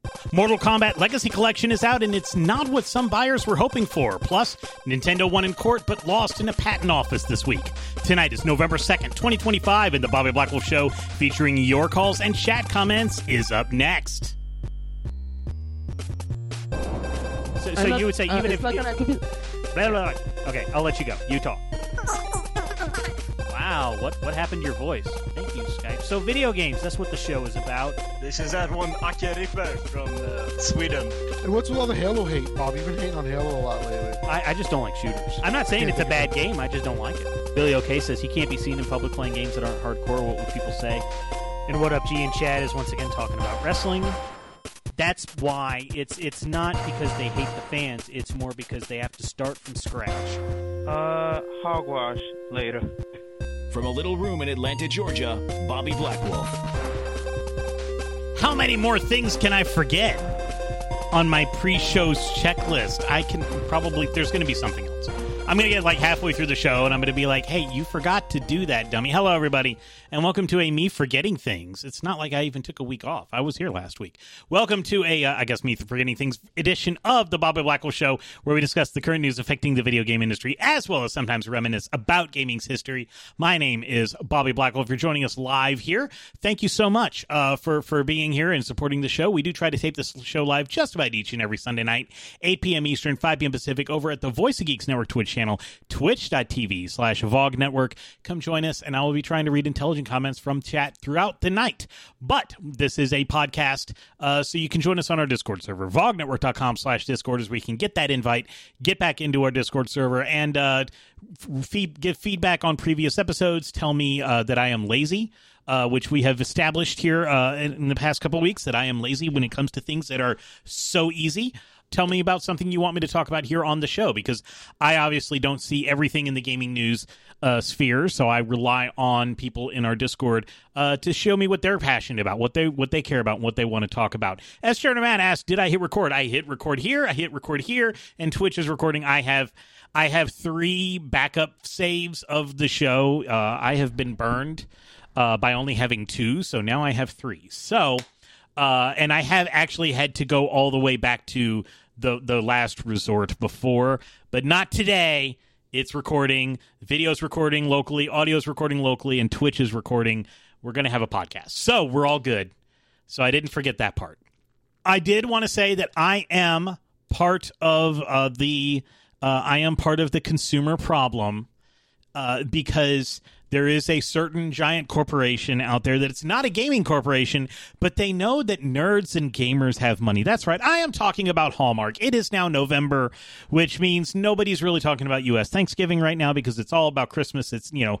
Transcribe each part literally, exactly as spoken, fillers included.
Mortal Kombat Legacy Collection is out, and it's not what some buyers were hoping for. Plus, Nintendo won in court but lost in a patent office this week. Tonight is November second, twenty twenty-five, and the Bobby Blackwolf Show, featuring your calls and chat comments, is up next. So, so not, you would say, uh, even if... Like you, an blah, blah, blah. Okay, I'll let you go. You talk. Wow, what what happened to your voice? Thank you, Skype. So video games, that's what the show is about. This is that one Ake Ripper from uh, Sweden. And what's with all the Halo hate, Bob? You've been hating on Halo a lot lately. I, I just don't like shooters. I'm not saying it's a bad game, I just don't like it. Billy OK says he can't be seen in public playing games that aren't hardcore. What would people say? And What Up G and Chad is once again talking about wrestling. That's why it's it's not because they hate the fans, it's more because they have to start from scratch. Uh, hogwash later. From a little room in Atlanta, Georgia, Bobby Blackwolf. How many more things can I forget on my pre-show's checklist? I can probably, there's going to be something else. I'm going to get like halfway through the show and I'm going to be like, hey, you forgot to do that, dummy. Hello, everybody, and welcome to a me forgetting things. It's not like I even took a week off. I was here last week. Welcome to a, uh, I guess, me forgetting things edition of the Bobby Blackwolf Show, where we discuss the current news affecting the video game industry, as well as sometimes reminisce about gaming's history. My name is Bobby Blackwolf. If you're joining us live here, thank you so much uh, for, for being here and supporting the show. We do try to tape this show live just about each and every Sunday night, eight p.m. Eastern, five p.m. Pacific, over at the Voice of Geeks Network Twitch channel, twitch.tv slash VOG Network. Come join us, and I will be trying to read intelligent comments from chat throughout the night. But this is a podcast, uh, so you can join us on our Discord server. VogNetwork.com slash Discord is where you can get that invite, get back into our Discord server, and uh, feed, give feedback on previous episodes. Tell me uh, that I am lazy. Uh, which we have established here uh, in, in the past couple of weeks, that I am lazy when it comes to things that are so easy. Tell me about something you want me to talk about here on the show, because I obviously don't see everything in the gaming news uh, sphere, so I rely on people in our Discord uh, to show me what they're passionate about, what they what they care about, and what they want to talk about. As Sharon Matt asked, did I hit record? I hit record here, I hit record here, and Twitch is recording. I have I have three backup saves of the show. Uh, I have been burned uh, by only having two, so now I have three. So, uh, and I have actually had to go all the way back to the the last resort before, but not today. It's recording, video's recording locally, audio's recording locally, and Twitch is recording. We're going to have a podcast. So we're all good. So I didn't forget that part. I did want to say that I am part of uh, the uh, I am part of the consumer problem uh, because there is a certain giant corporation out there that it's not a gaming corporation, but they know that nerds and gamers have money. That's right. I am talking about Hallmark. It is now November, which means nobody's really talking about U S Thanksgiving right now because it's all about Christmas. It's, you know,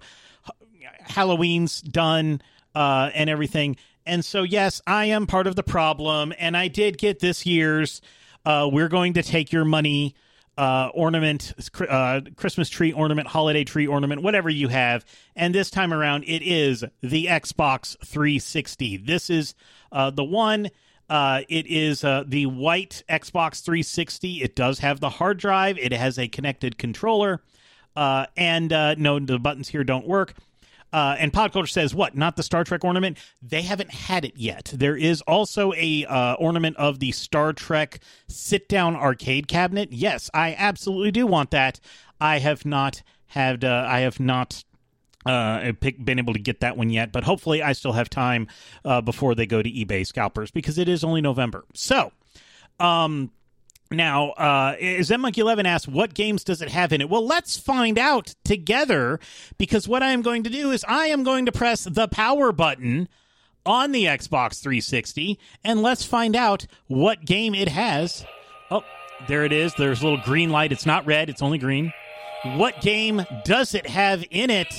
Halloween's done uh, and everything. And so, yes, I am part of the problem. And I did get this year's uh, We're Going to Take Your Money Uh, ornament, uh, Christmas tree ornament, holiday tree ornament, whatever you have. And this time around, it is the Xbox three sixty. This is uh, the one. Uh, it is uh, the white Xbox three sixty. It does have the hard drive. It has a connected controller. Uh, and uh, no, the buttons here don't work. Uh, and Podculture says, what, not the Star Trek ornament? They haven't had it yet. There is also a uh, ornament of the Star Trek sit-down arcade cabinet. Yes, I absolutely do want that. I have not had, uh, I have not uh, pick, been able to get that one yet, but hopefully I still have time uh, before they go to eBay scalpers, because it is only November. So, um... Now, uh, ZenMonkey eleven asks, what games does it have in it? Well, let's find out together, because what I am going to do is I am going to press the power button on the Xbox three sixty, and let's find out what game it has. Oh, there it is. There's a little green light. It's not red. It's only green. What game does it have in it?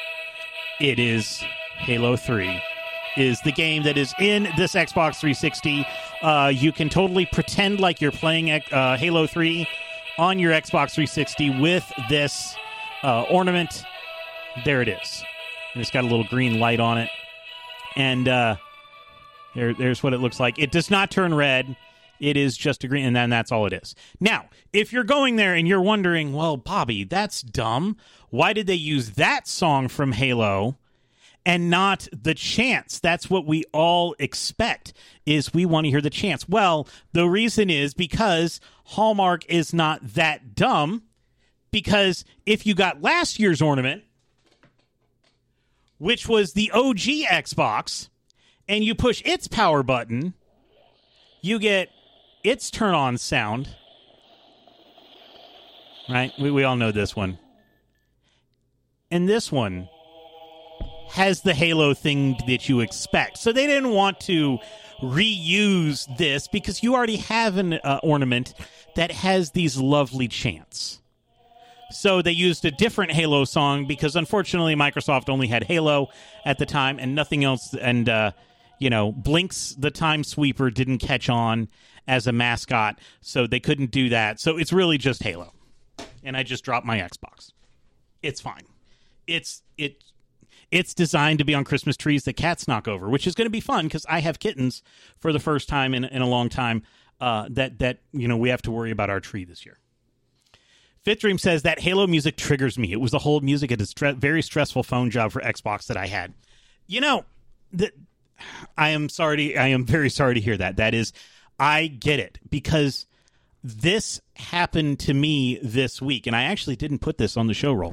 It is Halo three. Is the game that is in this Xbox three sixty. Uh, you can totally pretend like you're playing uh, Halo three on your Xbox three sixty with this uh, ornament. There it is. And it's got a little green light on it. And uh, there, there's what it looks like. It does not turn red. It is just a green, and then that's all it is. Now, if you're going there and you're wondering, well, Bobby, that's dumb. Why did they use that song from Halo and not the chants. That's what we all expect, is we want to hear the chants. Well, the reason is because Hallmark is not that dumb, because if you got last year's ornament, which was the O G Xbox, and you push its power button, you get its turn-on sound. Right? We, we all know this one. And this one has the Halo thing that you expect. So they didn't want to reuse this because you already have an uh, ornament that has these lovely chants. So they used a different Halo song because, unfortunately, Microsoft only had Halo at the time and nothing else. And, uh, you know, Blinks the Time Sweeper didn't catch on as a mascot, so they couldn't do that. So it's really just Halo. And I just dropped my Xbox. It's fine. It's it. It's designed to be on Christmas trees that cats knock over, which is going to be fun because I have kittens for the first time in, in a long time uh, that, that, you know, we have to worry about our tree this year. Fifth Dream says that Halo music triggers me. It was the whole music at a stre- very stressful phone job for Xbox that I had. You know, the, I am sorry. To, I am very sorry to hear that. That is, I get it because this happened to me this week, and I actually didn't put this on the show roll,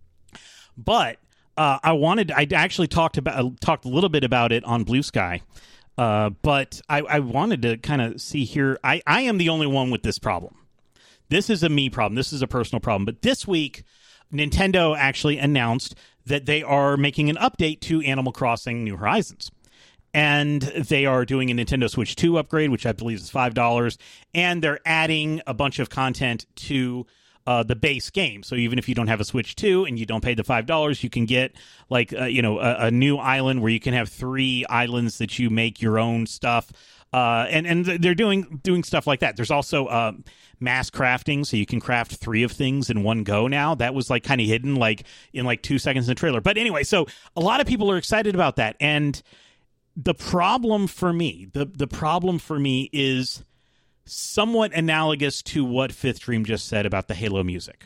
but uh, I wanted. I actually talked about talked a little bit about it on Blue Sky, uh, but I, I wanted to kind of see here. I, I am the only one with this problem. This is a me problem. This is a personal problem. But this week, Nintendo actually announced that they are making an update to Animal Crossing New Horizons. And they are doing a Nintendo Switch two upgrade, which I believe is five dollars. And they're adding a bunch of content to uh, the base game. So even if you don't have a Switch two and you don't pay the five dollars, you can get like uh, you know a, a new island where you can have three islands that you make your own stuff. Uh, and, and they're doing doing stuff like that. There's also uh, mass crafting, so you can craft three of things in one go now. That was like kind of hidden like in like two seconds in the trailer. But anyway, so a lot of people are excited about that. And the problem for me, the, the problem for me is somewhat analogous to what Fifth Dream just said about the Halo music.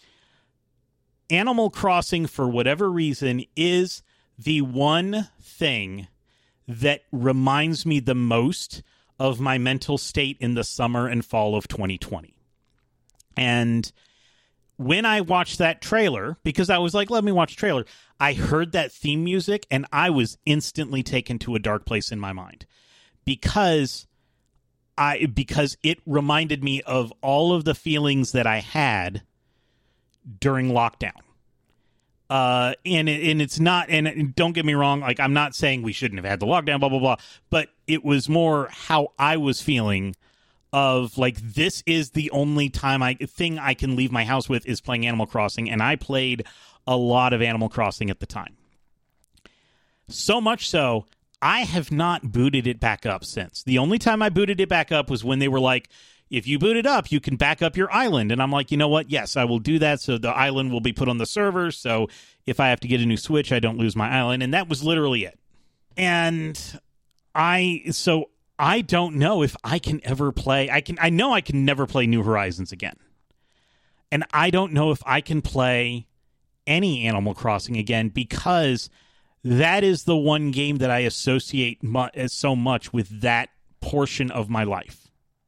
Animal Crossing, for whatever reason, is the one thing that reminds me the most of my mental state in the summer and fall of twenty twenty. And when I watched that trailer, because I was like, let me watch the trailer, I heard that theme music and I was instantly taken to a dark place in my mind because I because it reminded me of all of the feelings that I had during lockdown. Uh, and it, and it's not, and don't get me wrong, like I'm not saying we shouldn't have had the lockdown, blah, blah, blah, but it was more how I was feeling of like, this is the only time I, thing I can leave my house with is playing Animal Crossing. And I played a lot of Animal Crossing at the time. So much so, I have not booted it back up since. The only time I booted it back up was when they were like, if you boot it up, you can back up your island. And I'm like, you know what? Yes, I will do that. So the island will be put on the server. So if I have to get a new Switch, I don't lose my island. And that was literally it. And I, so I don't know if I can ever play. I can, I know I can never play New Horizons again. And I don't know if I can play any Animal Crossing again because that is the one game that I associate mu- so much with that portion of my life.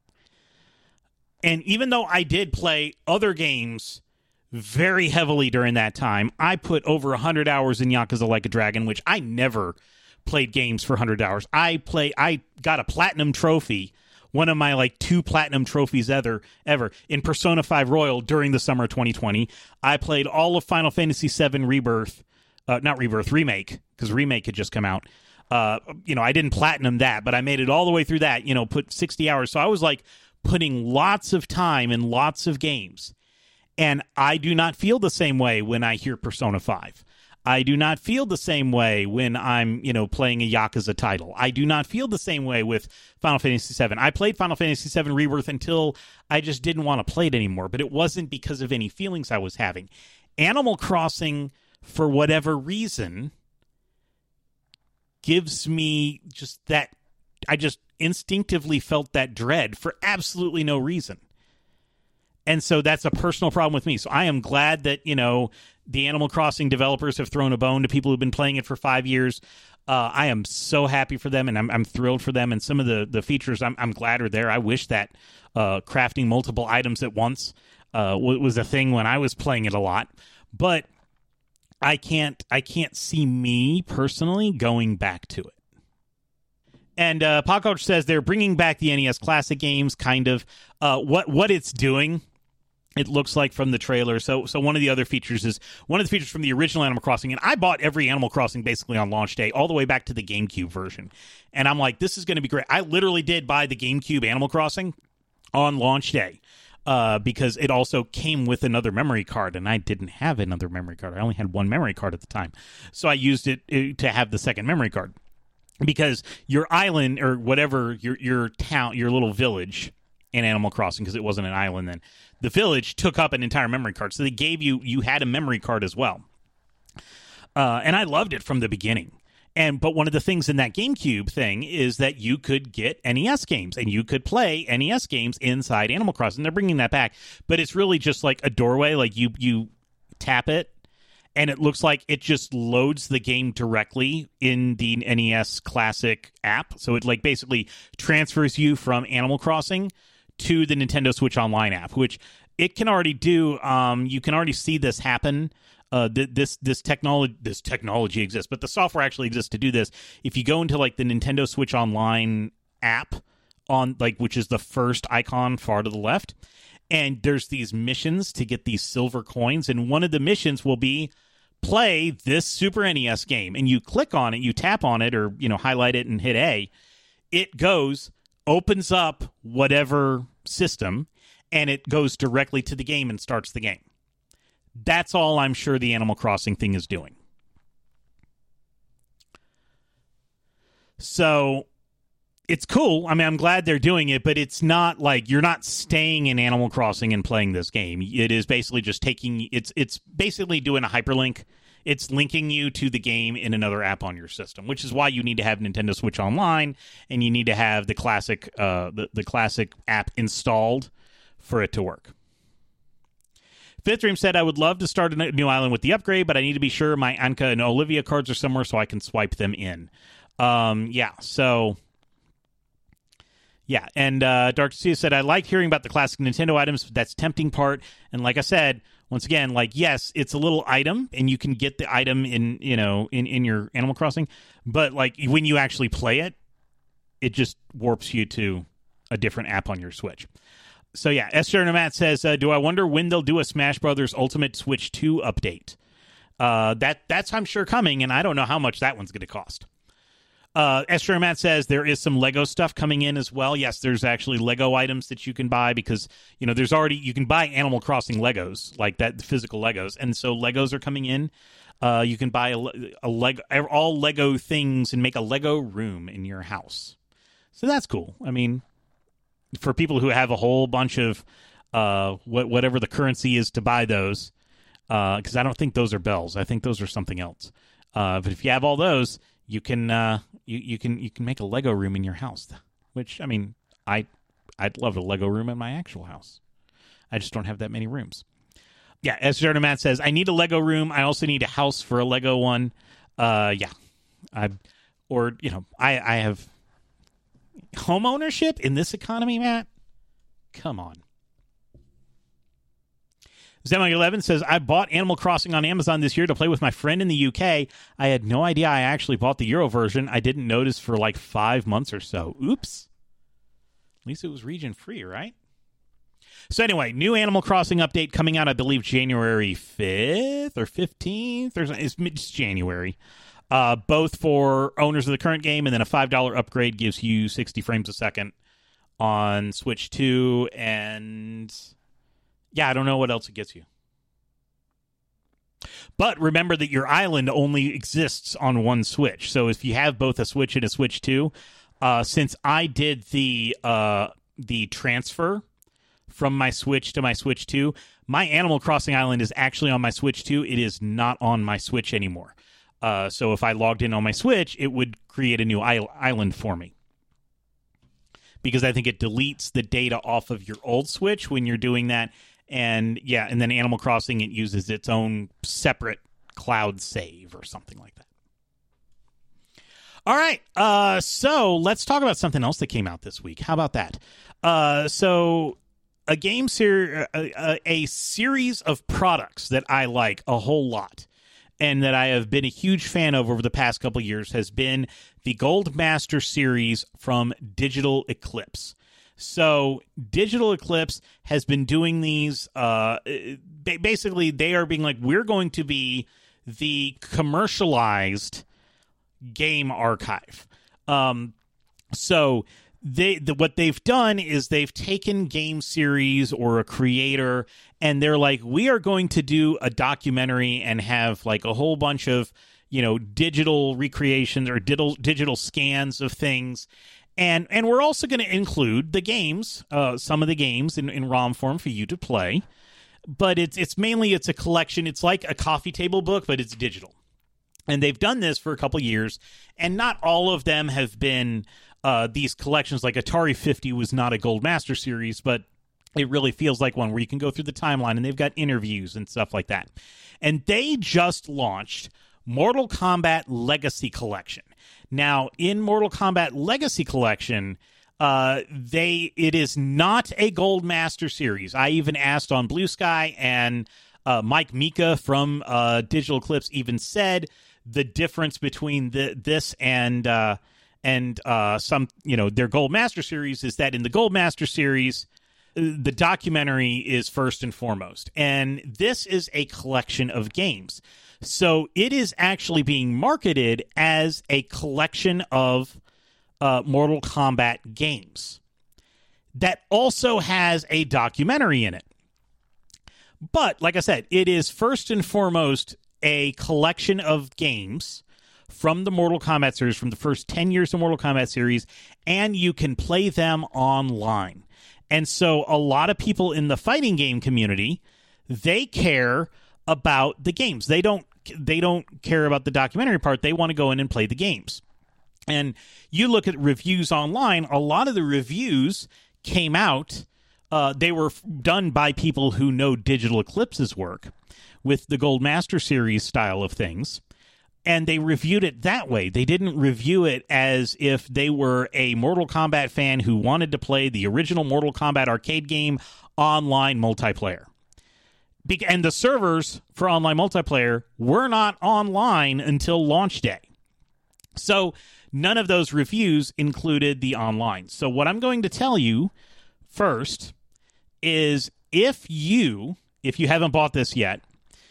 And even though I did play other games very heavily during that time, I put over one hundred hours in Yakuza Like a Dragon, which I never played games for one hundred hours. I play. I got a platinum trophy, one of my like two platinum trophies ever, ever in Persona five Royal during the summer of twenty twenty. I played all of Final Fantasy seven Rebirth, uh, not Rebirth, Remake, because Remake had just come out. Uh, you know, I didn't platinum that, but I made it all the way through that, you know, put sixty hours. So I was like putting lots of time in lots of games. And I do not feel the same way when I hear Persona five. I do not feel the same way when I'm, you know, playing a Yakuza title. I do not feel the same way with Final Fantasy seven. I played Final Fantasy seven Rebirth until I just didn't want to play it anymore, but it wasn't because of any feelings I was having. Animal Crossing, for whatever reason, gives me just that, I just instinctively felt that dread for absolutely no reason. And so that's a personal problem with me. So I am glad that, you know, the Animal Crossing developers have thrown a bone to people who've been playing it for five years. Uh, I am so happy for them, and I'm, I'm thrilled for them. And some of the, the features I'm, I'm glad are there. I wish that uh, crafting multiple items at once uh, was a thing when I was playing it a lot. But I can't I can't see me personally going back to it. And uh, Podcoach says they're bringing back the N E S Classic games, kind of. Uh, what what it's doing, it looks like from the trailer. So so one of the other features is one of the features from the original Animal Crossing. And I bought every Animal Crossing basically on launch day, all the way back to the GameCube version. And I'm like, this is going to be great. I literally did buy the GameCube Animal Crossing on launch day. Uh, because it also came with another memory card, and I didn't have another memory card. I only had one memory card at the time. So I used it uh, to have the second memory card. Because your island, or whatever, your your town, your little village in Animal Crossing, because it wasn't an island then, the village took up an entire memory card. So they gave you, you had a memory card as well. Uh, and I loved it from the beginning. And but one of the things in that GameCube thing is that you could get N E S games, and you could play N E S games inside Animal Crossing. They're bringing that back, but it's really just like a doorway. Like you you tap it, and it looks like it just loads the game directly in the N E S Classic app. So it like basically transfers you from Animal Crossing to the Nintendo Switch Online app, which it can already do. Um, you can already see this happen. Uh, th- this this technology this technology exists, but the software actually exists to do this. If you go into like the Nintendo Switch Online app on like which is the first icon far to the left, and there's these missions to get these silver coins, and one of the missions will be play this Super N E S game, and you click on it, you tap on it, or you know highlight it and hit A. It goes opens up whatever system, and it goes directly to the game and starts the game. That's all I'm sure the Animal Crossing thing is doing. So it's cool. I mean, I'm glad they're doing it, but it's not like you're not staying in Animal Crossing and playing this game. It is basically just taking it's it's basically doing a hyperlink. It's linking you to the game in another app on your system, which is why you need to have Nintendo Switch Online, and you need to have the classic uh, the, the classic app installed for it to work. Fifth Dream said, I would love to start a new island with the upgrade, but I need to be sure my Anka and Olivia cards are somewhere so I can swipe them in. Um, yeah, so... Yeah, and uh, Dark Sea said, I like hearing about the classic Nintendo items. That's tempting part. And like I said, once again, like, yes, it's a little item, and you can get the item in, you know, in, in your Animal Crossing. But, like, when you actually play it, it just warps you to a different app on your Switch. So, yeah, Esther Namat says, uh, do I wonder when they'll do a Smash Brothers Ultimate Switch two update? Uh, that That's, I'm sure, coming, and I don't know how much that one's going to cost. Uh, Esther Namat says there is some Lego stuff coming in as well. Yes, there's actually Lego items that you can buy because, you know, there's already, you can buy Animal Crossing Legos, like that, the physical Legos. And so Legos are coming in. Uh, you can buy a, a Lego, all Lego things and make a Lego room in your house. So that's cool. I mean... For people who have a whole bunch of uh, wh- whatever the currency is to buy those, because uh, I don't think those are bells. I think those are something else. Uh, but if you have all those, you can uh, you, you can you can make a Lego room in your house. Which I mean, I I'd love a Lego room in my actual house. I just don't have that many rooms. Yeah, as Jordan Matt says, I need a Lego room. I also need a house for a Lego one. Uh, yeah, I or you know I I have. Home ownership in this economy, Matt? Come on. Zemog eleven says, I bought Animal Crossing on Amazon this year to play with my friend in the U K. I had no idea I actually bought the Euro version. I didn't notice for like five months or so. Oops. At least it was region free, right? So anyway, new Animal Crossing update coming out, I believe, January fifth or fifteenth. Or it's mid-January. Uh, both for owners of the current game, and then a five dollars upgrade gives you sixty frames a second on Switch two, and yeah, I don't know what else it gets you. But remember that your island only exists on one Switch, so if you have both a Switch and a Switch two, uh, since I did the uh, the transfer from my Switch to my Switch two, my Animal Crossing island is actually on my Switch two. It is not on my Switch anymore. Uh, so if I logged in on my Switch, it would create a new island for me. Because I think it deletes the data off of your old Switch when you're doing that, And yeah, and then Animal Crossing, it uses its own separate cloud save or something like that. All right, uh, so let's talk about something else that came out this week. How about that? Uh, so a game ser- a, a, a series of products that I like a whole lot and that I have been a huge fan of over the past couple of years has been the Gold Master series from Digital Eclipse. So Digital Eclipse has been doing these, uh, basically they are being like, we're going to be the commercialized game archive. Um, so they the, what they've done is they've taken game series or a creator and they're like, we are going to do a documentary and have like a whole bunch of, you know, digital recreations or digital digital scans of things. And and we're also going to include the games, uh, some of the games in, in ROM form for you to play. But it's it's mainly it's a collection. It's like a coffee table book, but it's digital. And they've done this for a couple years, and not all of them have been uh, these collections. Like Atari fifty was not a Gold Master series, but it really feels like one where you can go through the timeline, and they've got interviews and stuff like that. And they just launched Mortal Kombat Legacy Collection. Now, in Mortal Kombat Legacy Collection, uh, they it is not a Gold Master series. I even asked on Blue Sky, and uh, Mike Mika from uh, Digital Eclipse even said the difference between the, this and uh, and uh, some, you know, their Gold Master series is that in the Gold Master series, the documentary is first and foremost, and this is a collection of games. So it is actually being marketed as a collection of uh, Mortal Kombat games that also has a documentary in it. But, like I said, it is first and foremost a collection of games from the Mortal Kombat series, from the first ten years of Mortal Kombat series, and you can play them online. And so a lot of people in the fighting game community, they care about the games. They don't they don't care about the documentary part. They want to go in and play the games. And you look at reviews online, a lot of the reviews came out, uh, they were done by people who know Digital Eclipse's work with the Gold Master series style of things. And they reviewed it that way. They didn't review it as if they were a Mortal Kombat fan who wanted to play the original Mortal Kombat arcade game online multiplayer. Be- and the servers for online multiplayer were not online until launch day. So none of those reviews included the online. So what I'm going to tell you first is if you, if you haven't bought this yet,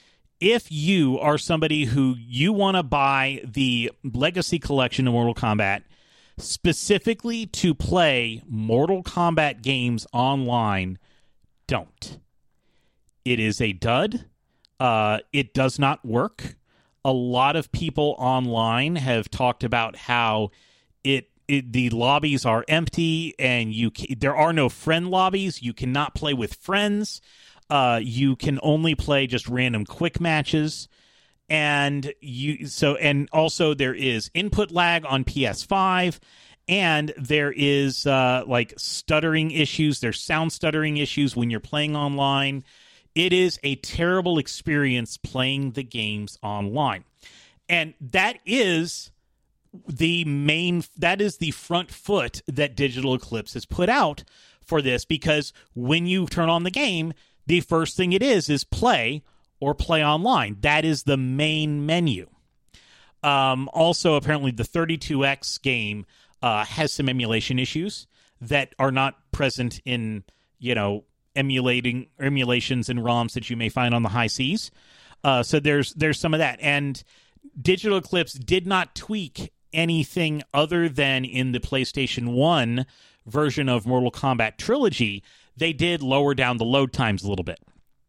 if you are somebody who you want to buy the Legacy Collection of Mortal Kombat specifically to play Mortal Kombat games online, don't. It is a dud. Uh, it does not work. A lot of people online have talked about how it, it the lobbies are empty and you there are no friend lobbies. You cannot play with friends. Uh, you can only play just random quick matches, and you so and also there is input lag on P S five, and there is uh, like stuttering issues. There's sound stuttering issues when you're playing online. It is a terrible experience playing the games online, and that is the main. That is the front foot that Digital Eclipse has put out for this, because when you turn on the game, the first thing it is is play or play online. That is the main menu. Um, also, apparently, the thirty-two X game uh, has some emulation issues that are not present in, you know, emulating emulations and ROMs that you may find on the high seas. Uh, so there's there's some of that. And Digital Eclipse did not tweak anything other than in the PlayStation one version of Mortal Kombat Trilogy. They did lower down the load times a little bit.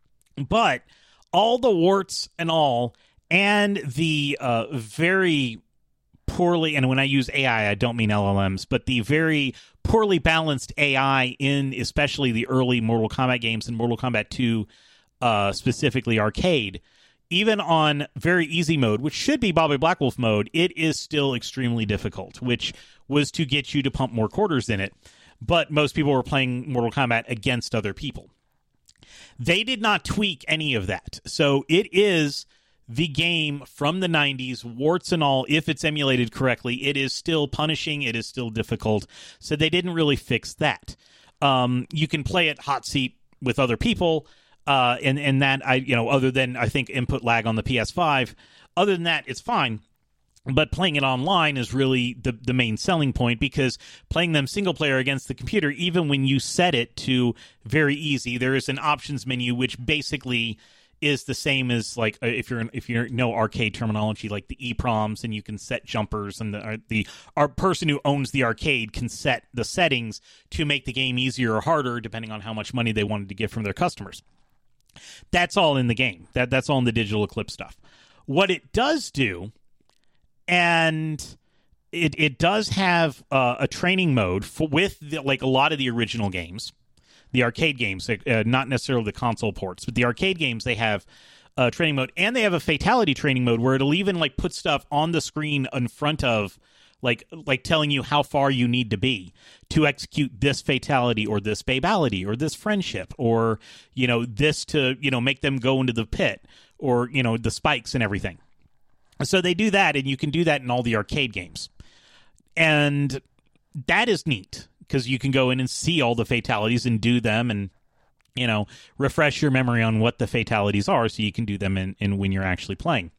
But all the warts and all, and the uh, very poorly, and when I use A I, I don't mean L L Ms, but the very poorly balanced A I in especially the early Mortal Kombat games and Mortal Kombat two, uh, specifically arcade, even on very easy mode, which should be Bobby Blackwolf mode, it is still extremely difficult, which was to get you to pump more quarters in it. But most people were playing Mortal Kombat against other people. They did not tweak any of that. So it is the game from the nineties, warts and all. If it's emulated correctly, it is still punishing. It is still difficult. So they didn't really fix that. Um, you can play it hot seat with other people, uh, and and that I you know other than I think input lag on the P S five. Other than that, it's fine. But playing it online is really the, the main selling point, because playing them single player against the computer, even when you set it to very easy, there is an options menu which basically is the same as, like, if you're if you know arcade terminology, like the E PROMs, and you can set jumpers, and the the our person who owns the arcade can set the settings to make the game easier or harder depending on how much money they wanted to get from their customers. That's all in the game. That that's all in the Digital Eclipse stuff. What it does do. And it it does have uh, a training mode for, with the, like a lot of the original games, the arcade games, uh, not necessarily the console ports, but the arcade games, they have a training mode, and they have a fatality training mode where it'll even like put stuff on the screen in front of, like like telling you how far you need to be to execute this fatality or this babality or this friendship, or you know this to you know make them go into the pit, or you know the spikes and everything. So they do that, and you can do that in all the arcade games. And that is neat, because you can go in and see all the fatalities and do them, and, you know, refresh your memory on what the fatalities are so you can do them in, in when you're actually playing.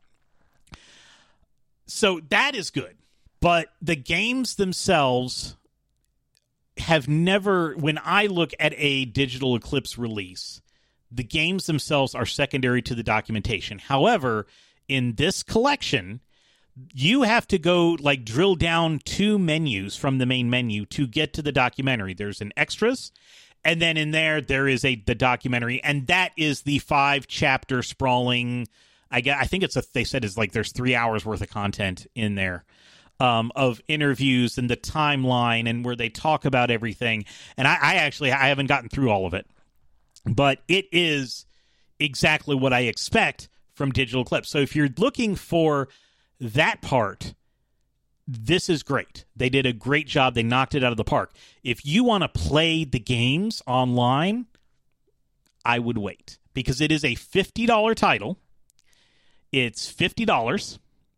So that is good. But the games themselves have never, when I look at a Digital Eclipse release, the games themselves are secondary to the documentation. However, in this collection, you have to go like drill down two menus from the main menu to get to the documentary. There's an extras, and then in there there is a the documentary, and that is the five chapter sprawling. I get, I think it's a they said it's like there's three hours worth of content in there, um, of interviews and the timeline and where they talk about everything. And I, I actually I haven't gotten through all of it, but it is exactly what I expect from Digital Eclipse. So if you're looking for that part, this is great. They did a great job. They knocked it out of the park. If you want to play the games online, I would wait, because it is a fifty dollars title. It's fifty dollars.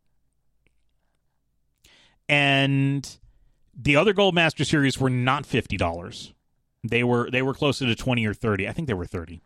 And the other Goldmaster series were not fifty dollars. They were they were closer to twenty or thirty. I think they were thirty.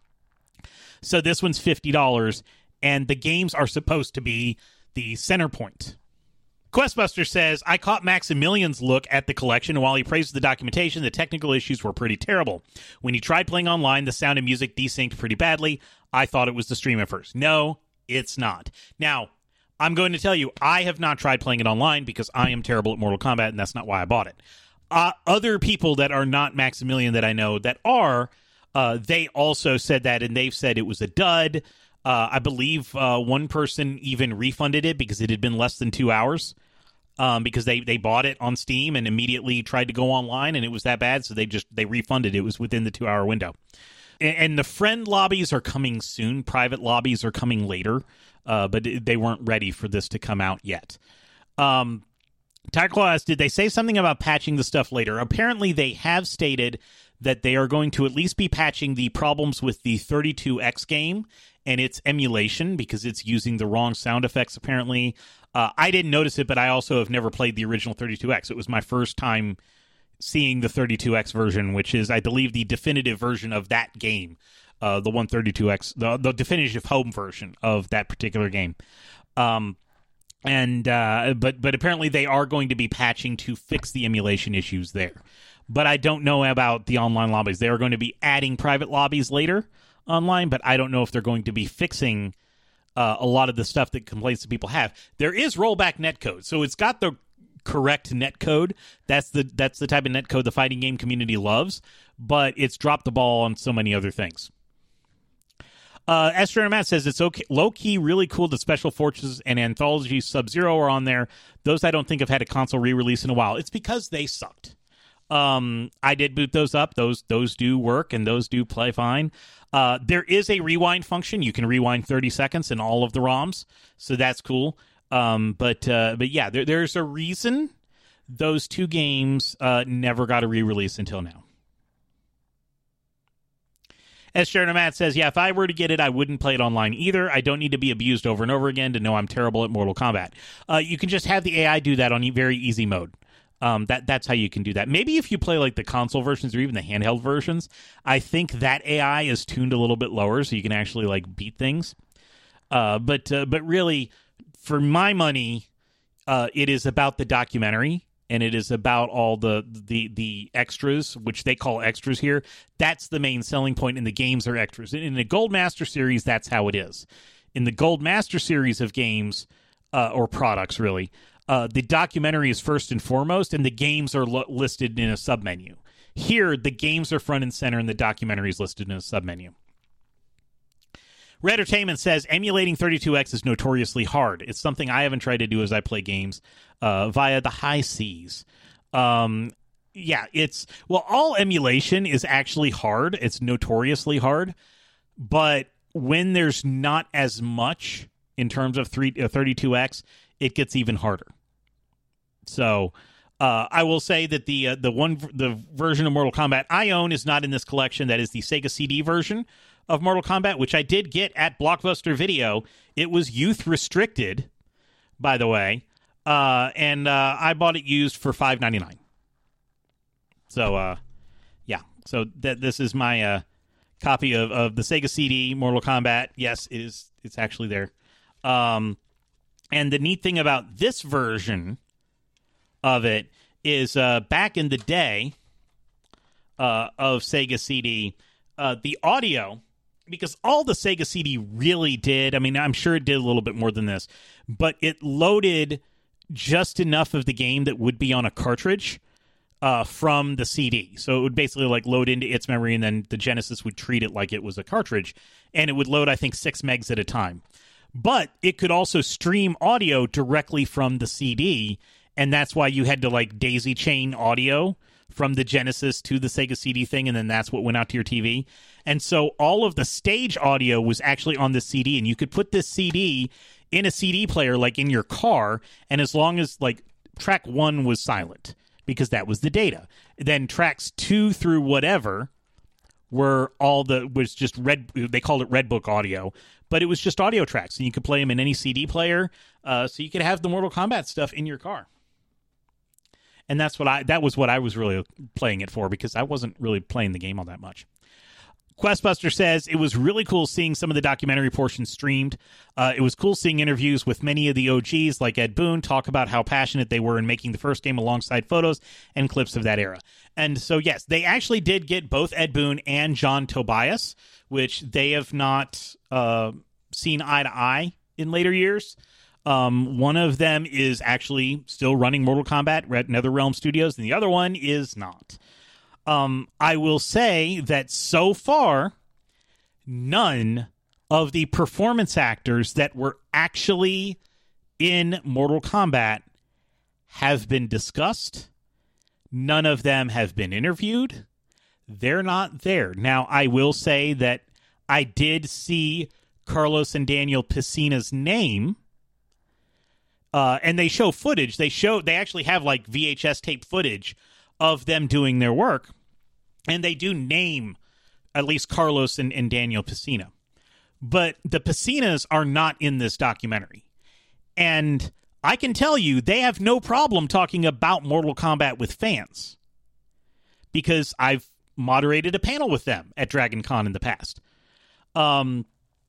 So this one's fifty dollars, and the games are supposed to be the center point. Questbuster says, I caught Maximilian's look at the collection, and while he praised the documentation, the technical issues were pretty terrible. When he tried playing online, the sound and music desynced pretty badly. I thought it was the stream at first. No, it's not. Now, I'm going to tell you, I have not tried playing it online because I am terrible at Mortal Kombat, and that's not why I bought it. Uh, other people that are not Maximilian that I know that are, Uh, they also said that, and they've said it was a dud. Uh, I believe uh, one person even refunded it because it had been less than two hours, um, because they, they bought it on Steam and immediately tried to go online, and it was that bad, so they just they refunded it. It was within the two-hour window. And, and the friend lobbies are coming soon. Private lobbies are coming later, uh, but they weren't ready for this to come out yet. Um, Tyclaw asked, did they say something about patching the stuff later? Apparently, they have stated that they are going to at least be patching the problems with the thirty-two X game and its emulation, because it's using the wrong sound effects, apparently. Uh, I didn't notice it, but I also have never played the original thirty-two X. It was my first time seeing the thirty-two X version, which is, I believe, the definitive version of that game, uh, the one thirty-two X, the, the definitive home version of that particular game. Um, and uh, but but apparently they are going to be patching to fix the emulation issues there. But I don't know about the online lobbies. They are going to be adding private lobbies later online, but I don't know if they're going to be fixing uh, a lot of the stuff that complaints that people have. There is rollback netcode, so it's got the correct netcode. That's the that's the type of netcode the fighting game community loves, but it's dropped the ball on so many other things. Uh, Esther and Matt says it's okay, low-key really cool that Special Forces and Anthology Sub-Zero are on there. Those I don't think have had a console re-release in a while. It's because they sucked. Um, I did boot those up. Those those do work, and those do play fine. Uh, there is a rewind function. You can rewind thirty seconds in all of the ROMs, so that's cool. Um, but uh, but yeah, there, there's a reason those two games uh, never got a re-release until now. As Sharon Matt says, yeah, if I were to get it, I wouldn't play it online either. I don't need to be abused over and over again to know I'm terrible at Mortal Kombat. Uh, you can just have the A I do that on very easy mode. Um, that that's how you can do that. Maybe if you play like the console versions or even the handheld versions, I think that A I is tuned a little bit lower, so you can actually like beat things. Uh, but uh, but really, for my money, uh, it is about the documentary. And it is about all the, the the extras, which they call extras here. That's the main selling point, and the games are extras. In the Gold Master series, that's how it is. In the Gold Master series of games, uh, or products, really, uh, the documentary is first and foremost, and the games are lo- listed in a submenu. Here, the games are front and center, and the documentary is listed in a submenu. Red Entertainment says, emulating thirty-two X is notoriously hard. It's something I haven't tried to do as I play games uh, via the high seas. Um, yeah, it's... Well, all emulation is actually hard. It's notoriously hard. But when there's not as much in terms of three, uh, thirty-two X, it gets even harder. So... Uh, I will say that the uh, the one the version of Mortal Kombat I own is not in this collection. That is the Sega C D version of Mortal Kombat, which I did get at Blockbuster Video. It was youth restricted, by the way, uh, and uh, I bought it used for five ninety-nine. So, uh, yeah. So that this is my uh, copy of, of the Sega C D Mortal Kombat. Yes, it is. It's actually there. Um, and the neat thing about this version of it is uh, back in the day uh, of Sega C D, uh, the audio, because all the Sega C D really did, I mean, I'm sure it did a little bit more than this, but it loaded just enough of the game that would be on a cartridge uh, from the C D. So it would basically like load into its memory, and then the Genesis would treat it like it was a cartridge, and it would load, I think, six megs at a time. But it could also stream audio directly from the C D, and that's why you had to, like, daisy chain audio from the Genesis to the Sega C D thing, and then that's what went out to your T V. And so all of the stage audio was actually on the C D, and you could put this C D in a C D player, like, in your car, and as long as, like, track one was silent, because that was the data. Then tracks two through whatever were all the, was just red, they called it Red Book audio, but it was just audio tracks, and you could play them in any C D player, uh, so you could have the Mortal Kombat stuff in your car. And that's what I that was what I was really playing it for, because I wasn't really playing the game all that much. Questbuster says, it was really cool seeing some of the documentary portions streamed. Uh, it was cool seeing interviews with many of the O Gs, like Ed Boon, talk about how passionate they were in making the first game alongside photos and clips of that era. And so, yes, they actually did get both Ed Boon and John Tobias, which they have not uh, seen eye to eye in later years. Um, one of them is actually still running Mortal Kombat at NetherRealm Studios, and the other one is not. Um, I will say that so far, none of the performance actors that were actually in Mortal Kombat have been discussed. None of them have been interviewed. They're not there. Now, I will say that I did see Carlos and Daniel Piscina's name. Uh, and they show footage. They show they actually have like V H S tape footage of them doing their work, and they do name at least Carlos and, and Daniel Piscina. But the Piscinas are not in this documentary, and I can tell you they have no problem talking about Mortal Kombat with fans, because I've moderated a panel with them at Dragon Con in the past. Um.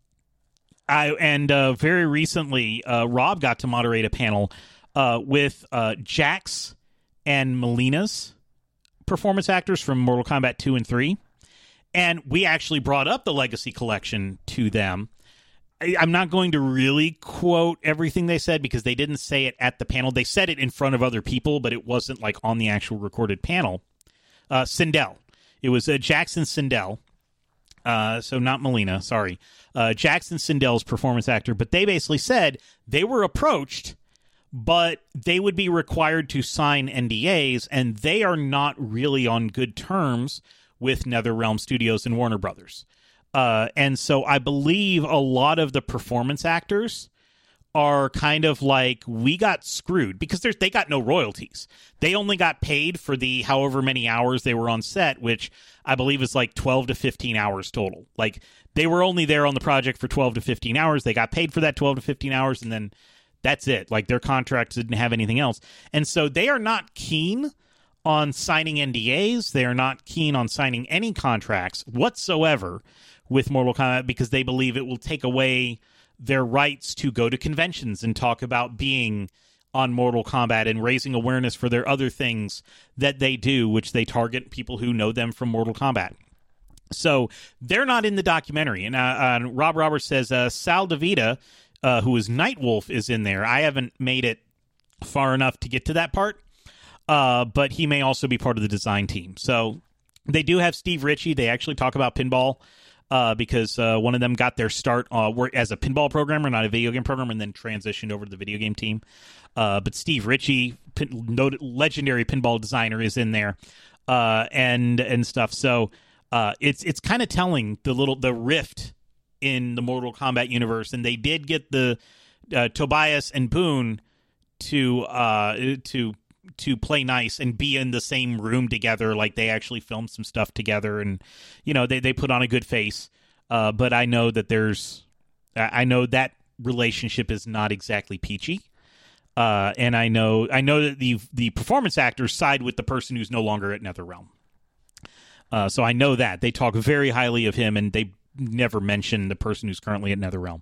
I, and uh, very recently, uh, Rob got to moderate a panel uh, with uh, Jax and Melina's performance actors from Mortal Kombat two and three. And we actually brought up the Legacy Collection to them. I, I'm not going to really quote everything they said, because they didn't say it at the panel. They said it in front of other people, but it wasn't like on the actual recorded panel. Uh, Sindel. It was uh, Jackson Sindel. Uh, so not Melina, sorry. Uh, Jackson Sindel's performance actor, but they basically said they were approached, but they would be required to sign N D As, and they are not really on good terms with NetherRealm Studios and Warner Brothers. Uh, and so I believe a lot of the performance actors are kind of like, we got screwed because there's they got no royalties. They only got paid for the however many hours they were on set, which I believe is like twelve to fifteen hours total. Like, they were only there on the project for twelve to fifteen hours. They got paid for that twelve to fifteen hours, and then that's it. Like, their contracts didn't have anything else. And so they are not keen on signing N D As. They are not keen on signing any contracts whatsoever with Mortal Kombat because they believe it will take away their rights to go to conventions and talk about being on Mortal Kombat and raising awareness for their other things that they do, which they target people who know them from Mortal Kombat. So they're not in the documentary. And uh, uh, Rob Roberts says uh, Sal DeVita, uh, who is Nightwolf, is in there. I haven't made it far enough to get to that part, uh, but he may also be part of the design team. So they do have Steve Ritchie. They actually talk about pinball. Uh, because uh, one of them got their start uh, work as a pinball programmer, not a video game programmer, and then transitioned over to the video game team. Uh, but Steve Ritchie, pin, noted, legendary pinball designer, is in there, uh, and and stuff. So uh, it's it's kind of telling the little the rift in the Mortal Kombat universe, and they did get the uh, Tobias and Boone to uh, to. to play nice and be in the same room together. Like, they actually filmed some stuff together, and, you know, they, they put on a good face. Uh, but I know that there's, I know that relationship is not exactly peachy. Uh, and I know, I know that the, the performance actors side with the person who's no longer at NetherRealm. Uh, so I know that they talk very highly of him, and they never mention the person who's currently at NetherRealm.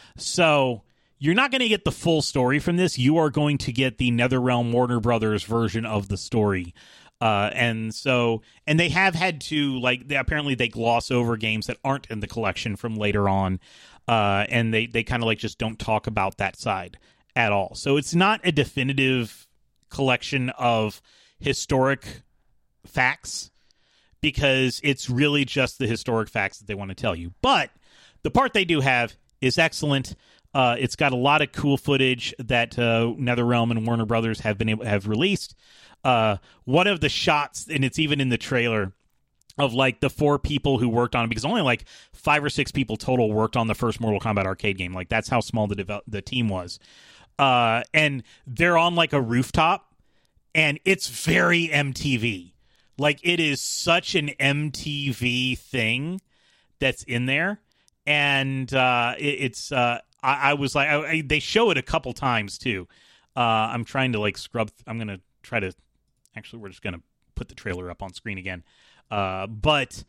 So you're not going to get the full story from this. You are going to get the NetherRealm Warner Brothers version of the story. Uh, and so, and they have had to, like, they, apparently they gloss over games that aren't in the collection from later on. Uh, and they, they kind of like just don't talk about that side at all. So it's not a definitive collection of historic facts, because it's really just the historic facts that they want to tell you. But the part they do have is excellent. Uh, it's got a lot of cool footage that uh, NetherRealm and Warner Brothers have been able have released. Uh, one of the shots, and it's even in the trailer, of like the four people who worked on it, because only like five or six people total worked on the first Mortal Kombat arcade game. Like, that's how small the devel- the team was. Uh, and they're on like a rooftop, and it's very M T V. Like, it is such an M T V thing that's in there, and uh, it, it's. Uh, I, I was like, I, I, they show it a couple times too. Uh, I'm trying to like scrub. Th- I'm gonna try to. Actually, we're just gonna put the trailer up on screen again. Uh, but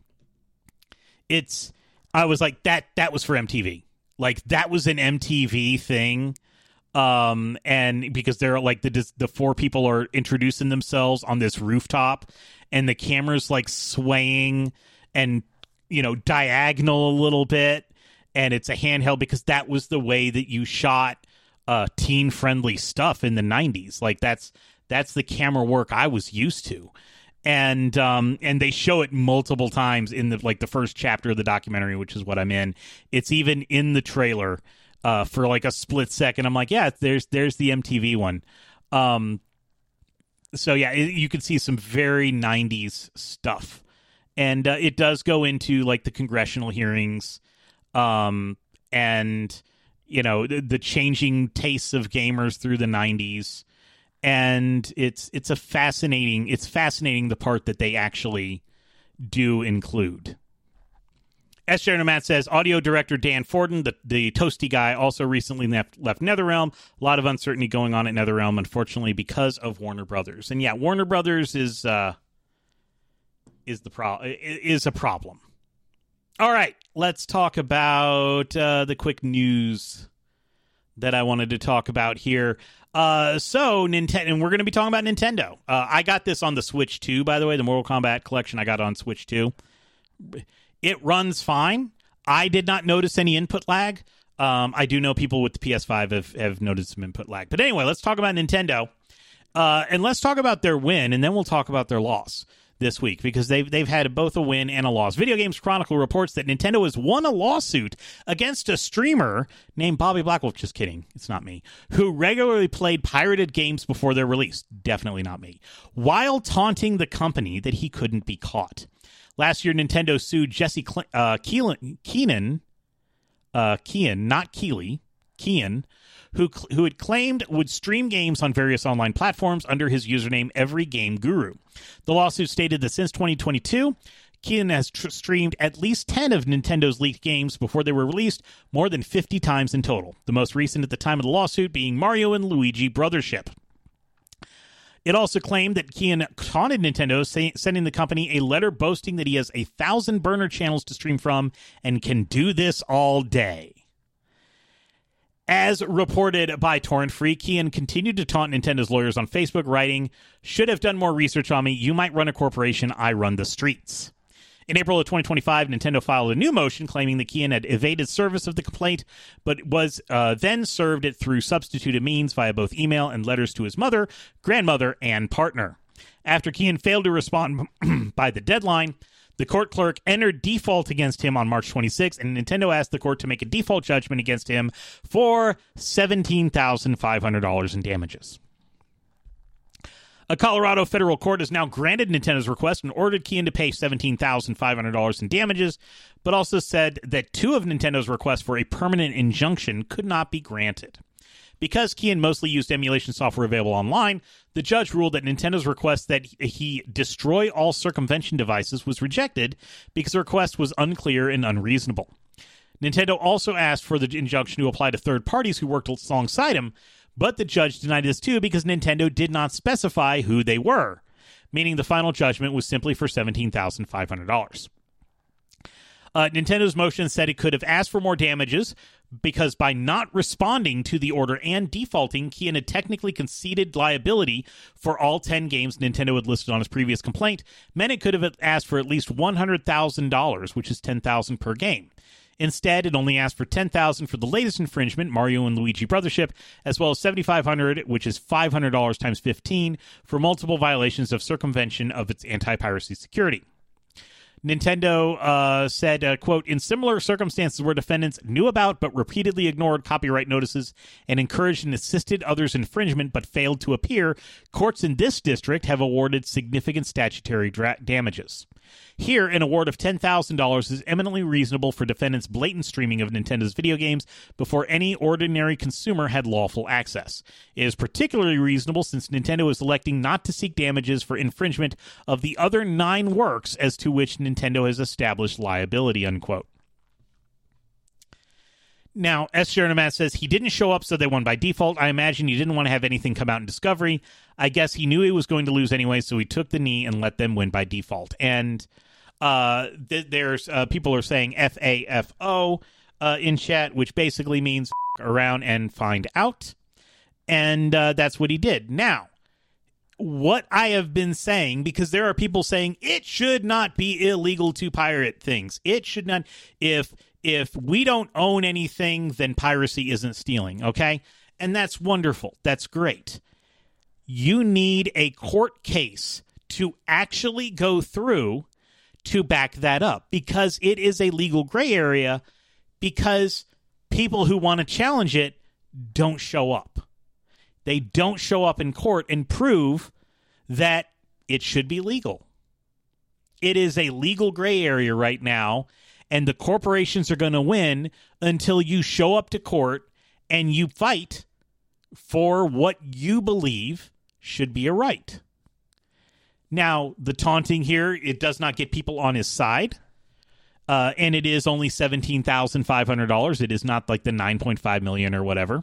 it's. I was like, that. That was for M T V. Like, that was an M T V thing. Um, and because they're like the the four people are introducing themselves on this rooftop, and the camera's like swaying and, you know, diagonal a little bit. And it's a handheld, because that was the way that you shot uh, teen-friendly stuff in the nineties. Like, that's that's the camera work I was used to. And um, and they show it multiple times in the like the first chapter of the documentary, which is what I'm in. It's even in the trailer uh, for like a split second. I'm like, yeah, there's there's the M T V one. Um, so yeah, it, you can see some very nineties stuff, and uh, it does go into like the congressional hearings. Um, and, you know, the, the changing tastes of gamers through the nineties. And it's, it's a fascinating, it's fascinating the part that they actually do include. S. J. Matt says, audio director Dan Forden, the, the toasty guy, also recently left, left NetherRealm. A lot of uncertainty going on at NetherRealm, unfortunately, because of Warner Brothers. And yeah, Warner Brothers is, uh, is the pro- is a problem. All right, let's talk about uh, the quick news that I wanted to talk about here. Uh, so, Nintendo, and we're going to be talking about Nintendo. Uh, I got this on the Switch two, by the way, the Mortal Kombat collection I got on Switch two. It runs fine. I did not notice any input lag. Um, I do know people with the P S five have, have noticed some input lag. But anyway, let's talk about Nintendo. Uh, and let's talk about their win, and then we'll talk about their loss this week, because they've they've had both a win and a loss. Video Games Chronicle reports that Nintendo has won a lawsuit against a streamer named Bobby Blackwolf. Just kidding, it's not me. Who regularly played pirated games before their release. Definitely not me. While taunting the company that he couldn't be caught. Last year, Nintendo sued Jesse Cle- uh, Keelan, Keenan, uh, Kean, not Keeley, Kian, who who had claimed would stream games on various online platforms under his username Every Game Guru. The lawsuit stated that since twenty twenty-two, Kian has tr- streamed at least ten of Nintendo's leaked games before they were released, more than fifty times in total. The most recent at the time of the lawsuit being Mario and Luigi Brothership. It also claimed that Kian taunted Nintendo, say, sending the company a letter boasting that he has a thousand burner channels to stream from and can do this all day. As reported by Torrent Free, Kian continued to taunt Nintendo's lawyers on Facebook, writing, "Should have done more research on me. You might run a corporation. I run the streets." In April of twenty twenty-five, Nintendo filed a new motion claiming that Kian had evaded service of the complaint, but was uh, then served it through substituted means via both email and letters to his mother, grandmother, and partner. After Kian failed to respond by the deadline, the court clerk entered default against him on March twenty-sixth, and Nintendo asked the court to make a default judgment against him for seventeen thousand five hundred dollars in damages. A Colorado federal court has now granted Nintendo's request and ordered Kian to pay seventeen thousand five hundred dollars in damages, but also said that two of Nintendo's requests for a permanent injunction could not be granted. Because Kian mostly used emulation software available online, the judge ruled that Nintendo's request that he destroy all circumvention devices was rejected because the request was unclear and unreasonable. Nintendo also asked for the injunction to apply to third parties who worked alongside him, but the judge denied this too because Nintendo did not specify who they were, meaning the final judgment was simply for seventeen thousand five hundred dollars. Uh, Nintendo's motion said it could have asked for more damages because by not responding to the order and defaulting, Kian had technically conceded liability for all ten games Nintendo had listed on his previous complaint, meant it could have asked for at least one hundred thousand dollars, which is ten thousand dollars per game. Instead, it only asked for ten thousand dollars for the latest infringement, Mario and Luigi Brothership, as well as seventy-five hundred dollars, which is five hundred dollars times fifteen, for multiple violations of circumvention of its anti-piracy security. Nintendo uh, said, uh, quote, "In similar circumstances where defendants knew about but repeatedly ignored copyright notices and encouraged and assisted others' infringement but failed to appear, courts in this district have awarded significant statutory dra- damages. Here, an award of ten thousand dollars is eminently reasonable for defendants' blatant streaming of Nintendo's video games before any ordinary consumer had lawful access. It is particularly reasonable since Nintendo is electing not to seek damages for infringement of the other nine works as to which Nintendo has established liability," unquote. Now, S. Jernimat says he didn't show up, so they won by default. I imagine he didn't want to have anything come out in discovery. I guess he knew he was going to lose anyway, so he took the knee and let them win by default. And uh, th- there's uh, people are saying F A F O uh, in chat, which basically means f- around and find out. And uh, that's what he did. Now, what I have been saying, because there are people saying it should not be illegal to pirate things. It should not. If if we don't own anything, then piracy isn't stealing, okay? And that's wonderful. That's great. You need a court case to actually go through to back that up, because it is a legal gray area, because people who want to challenge it don't show up. They don't show up in court and prove that it should be legal. It is a legal gray area right now, and the corporations are going to win until you show up to court and you fight for what you believe should be a right. Now, the taunting here, it does not get people on his side, uh, and it is only seventeen thousand five hundred dollars. It is not like the nine point five million dollars or whatever.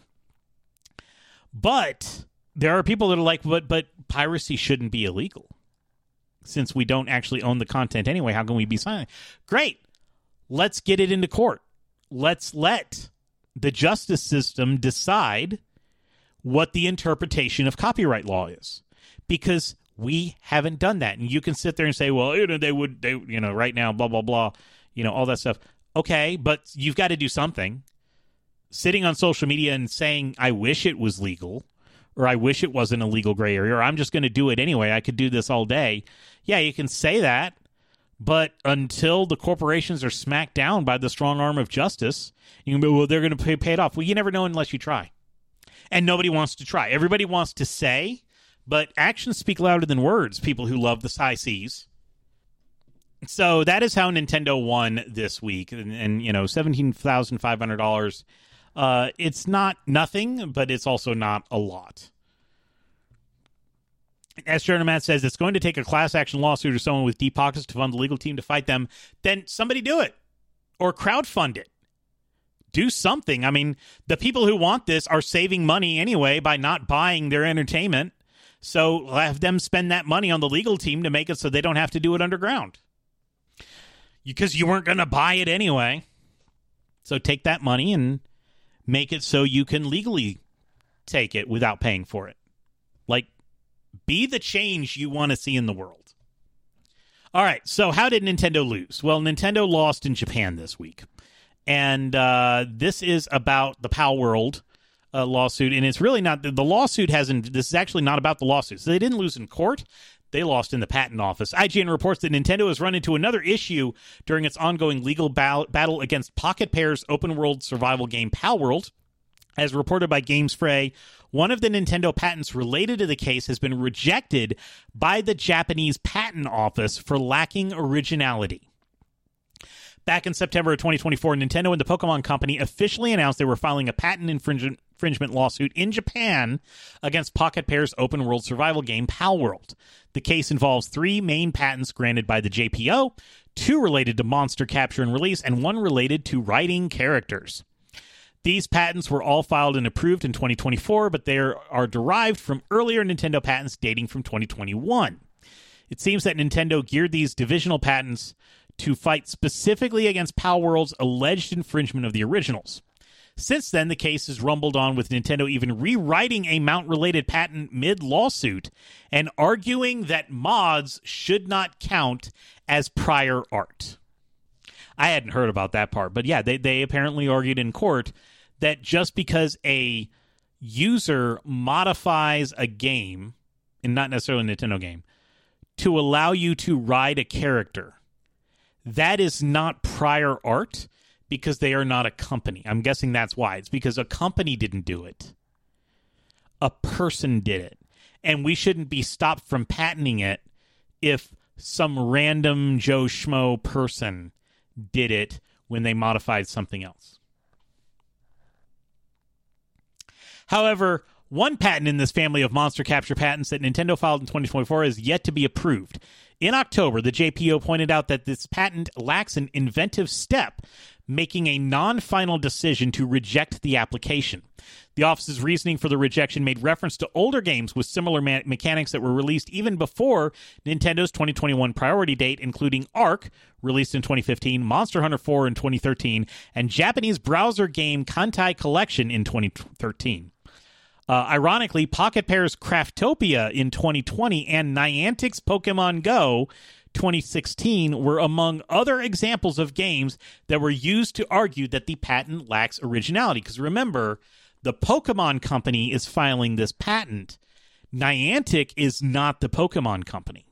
But there are people that are like, but but piracy shouldn't be illegal. Since we don't actually own the content anyway, how can we be silent? Great. Let's get it into court. Let's let the justice system decide what the interpretation of copyright law is. Because we haven't done that. And you can sit there and say, well, you know, they would, they, you know, right now, blah, blah, blah, you know, all that stuff. Okay, but you've got to do something. Sitting on social media and saying, I wish it was legal, or I wish it wasn't a legal gray area, or I'm just going to do it anyway, I could do this all day. Yeah, you can say that, but until the corporations are smacked down by the strong arm of justice, you can be, well, they're going to pay, pay it off. Well, you never know unless you try. And nobody wants to try. Everybody wants to say, but actions speak louder than words, people who love the high seas. So that is how Nintendo won this week. And, and you know, seventeen thousand five hundred dollars Uh, it's not nothing, but it's also not a lot. As Matt says, it's going to take a class action lawsuit or someone with deep pockets to fund the legal team to fight them. Then somebody do it or crowdfund it. Do something. I mean, the people who want this are saving money anyway by not buying their entertainment. So have them spend that money on the legal team to make it so they don't have to do it underground. Because you weren't going to buy it anyway. So take that money and make it so you can legally take it without paying for it. Like, be the change you want to see in the world. All right, so how did Nintendo lose? Well, Nintendo lost in Japan this week. And uh, this is about the Pal World uh, lawsuit. And it's really not, the, the lawsuit hasn't, this is actually not about the lawsuit. So they didn't lose in court. They lost in the patent office. I G N reports that Nintendo has run into another issue during its ongoing legal ba- battle against Pocket Pair's open-world survival game Pal World. As reported by GamesFray, one of the Nintendo patents related to the case has been rejected by the Japanese Patent Office for lacking originality. Back in September of twenty twenty-four, Nintendo and the Pokemon Company officially announced they were filing a patent infringement infringement lawsuit in Japan against Pocket Pair's open-world survival game Pal World. The case involves three main patents granted by the J P O, two related to monster capture and release, and one related to writing characters. These patents were all filed and approved in twenty twenty-four, but they are derived from earlier Nintendo patents dating from twenty twenty-one. It seems that Nintendo geared these divisional patents to fight specifically against Pal World's alleged infringement of the originals. Since then, the case has rumbled on, with Nintendo even rewriting a mount-related patent mid-lawsuit and arguing that mods should not count as prior art. I hadn't heard about that part, but yeah, they, they apparently argued in court that just because a user modifies a game, and not necessarily a Nintendo game, to allow you to ride a character, that is not prior art because they are not a company. I'm guessing that's why. It's because a company didn't do it. A person did it. And we shouldn't be stopped from patenting it if some random Joe Schmo person did it when they modified something else. However, one patent in this family of monster capture patents that Nintendo filed in twenty twenty-four is yet to be approved. In October, the J P O pointed out that this patent lacks an inventive step, making a non-final decision to reject the application. The office's reasoning for the rejection made reference to older games with similar me- mechanics that were released even before Nintendo's twenty twenty-one priority date, including Ark, released in twenty fifteen, Monster Hunter four in twenty thirteen, and Japanese browser game Kantai Collection in twenty thirteen. Uh, ironically, Pocket Pair's Craftopia in twenty twenty and Niantic's Pokemon Go twenty sixteen were among other examples of games that were used to argue that the patent lacks originality. Because remember, the Pokemon Company is filing this patent. Niantic is not the Pokemon Company.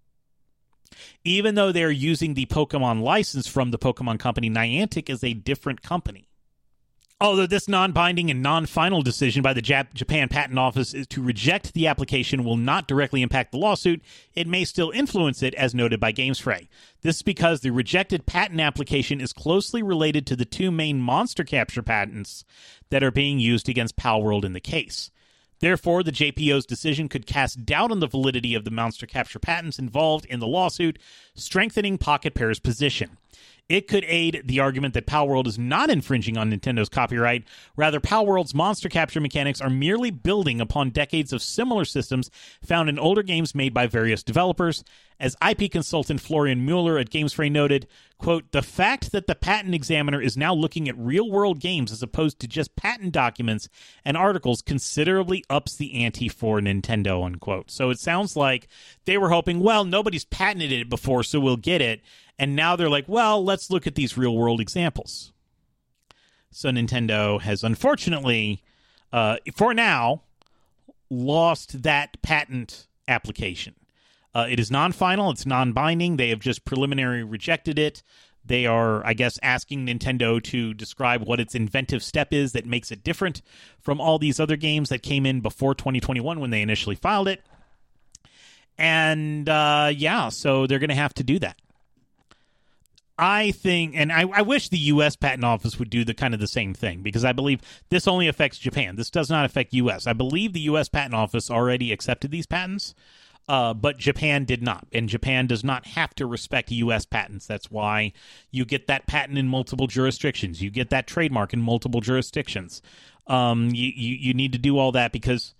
Even though they're using the Pokemon license from the Pokemon Company, Niantic is a different company. Although this non-binding and non-final decision by the Jap- Japan Patent Office is to reject the application will not directly impact the lawsuit, it may still influence it, as noted by GamesFray. This is because the rejected patent application is closely related to the two main monster capture patents that are being used against Pal World in the case. Therefore, the J P O's decision could cast doubt on the validity of the monster capture patents involved in the lawsuit, strengthening Pocket Pair's position. It could aid the argument that Pal World is not infringing on Nintendo's copyright. Rather, Pal World's monster capture mechanics are merely building upon decades of similar systems found in older games made by various developers. As I P consultant Florian Mueller at GamesFray noted, quote, "The fact that the patent examiner is now looking at real-world games as opposed to just patent documents and articles considerably ups the ante for Nintendo," unquote. So it sounds like they were hoping, well, nobody's patented it before, so we'll get it. And now they're like, well, let's look at these real-world examples. So Nintendo has unfortunately, uh, for now, lost that patent application. Uh, it is non-final. It's non-binding. They have just preliminary rejected it. They are, I guess, asking Nintendo to describe what its inventive step is that makes it different from all these other games that came in before twenty twenty-one when they initially filed it. And, uh, yeah, so they're going to have to do that. I think, and I, I wish the U S Patent Office would do the kind of the same thing, because I believe this only affects Japan. This does not affect U S. I believe the U S Patent Office already accepted these patents, uh, but Japan did not, and Japan does not have to respect U S patents. That's why you get that patent in multiple jurisdictions. You get that trademark in multiple jurisdictions. Um, you, you, you need to do all that because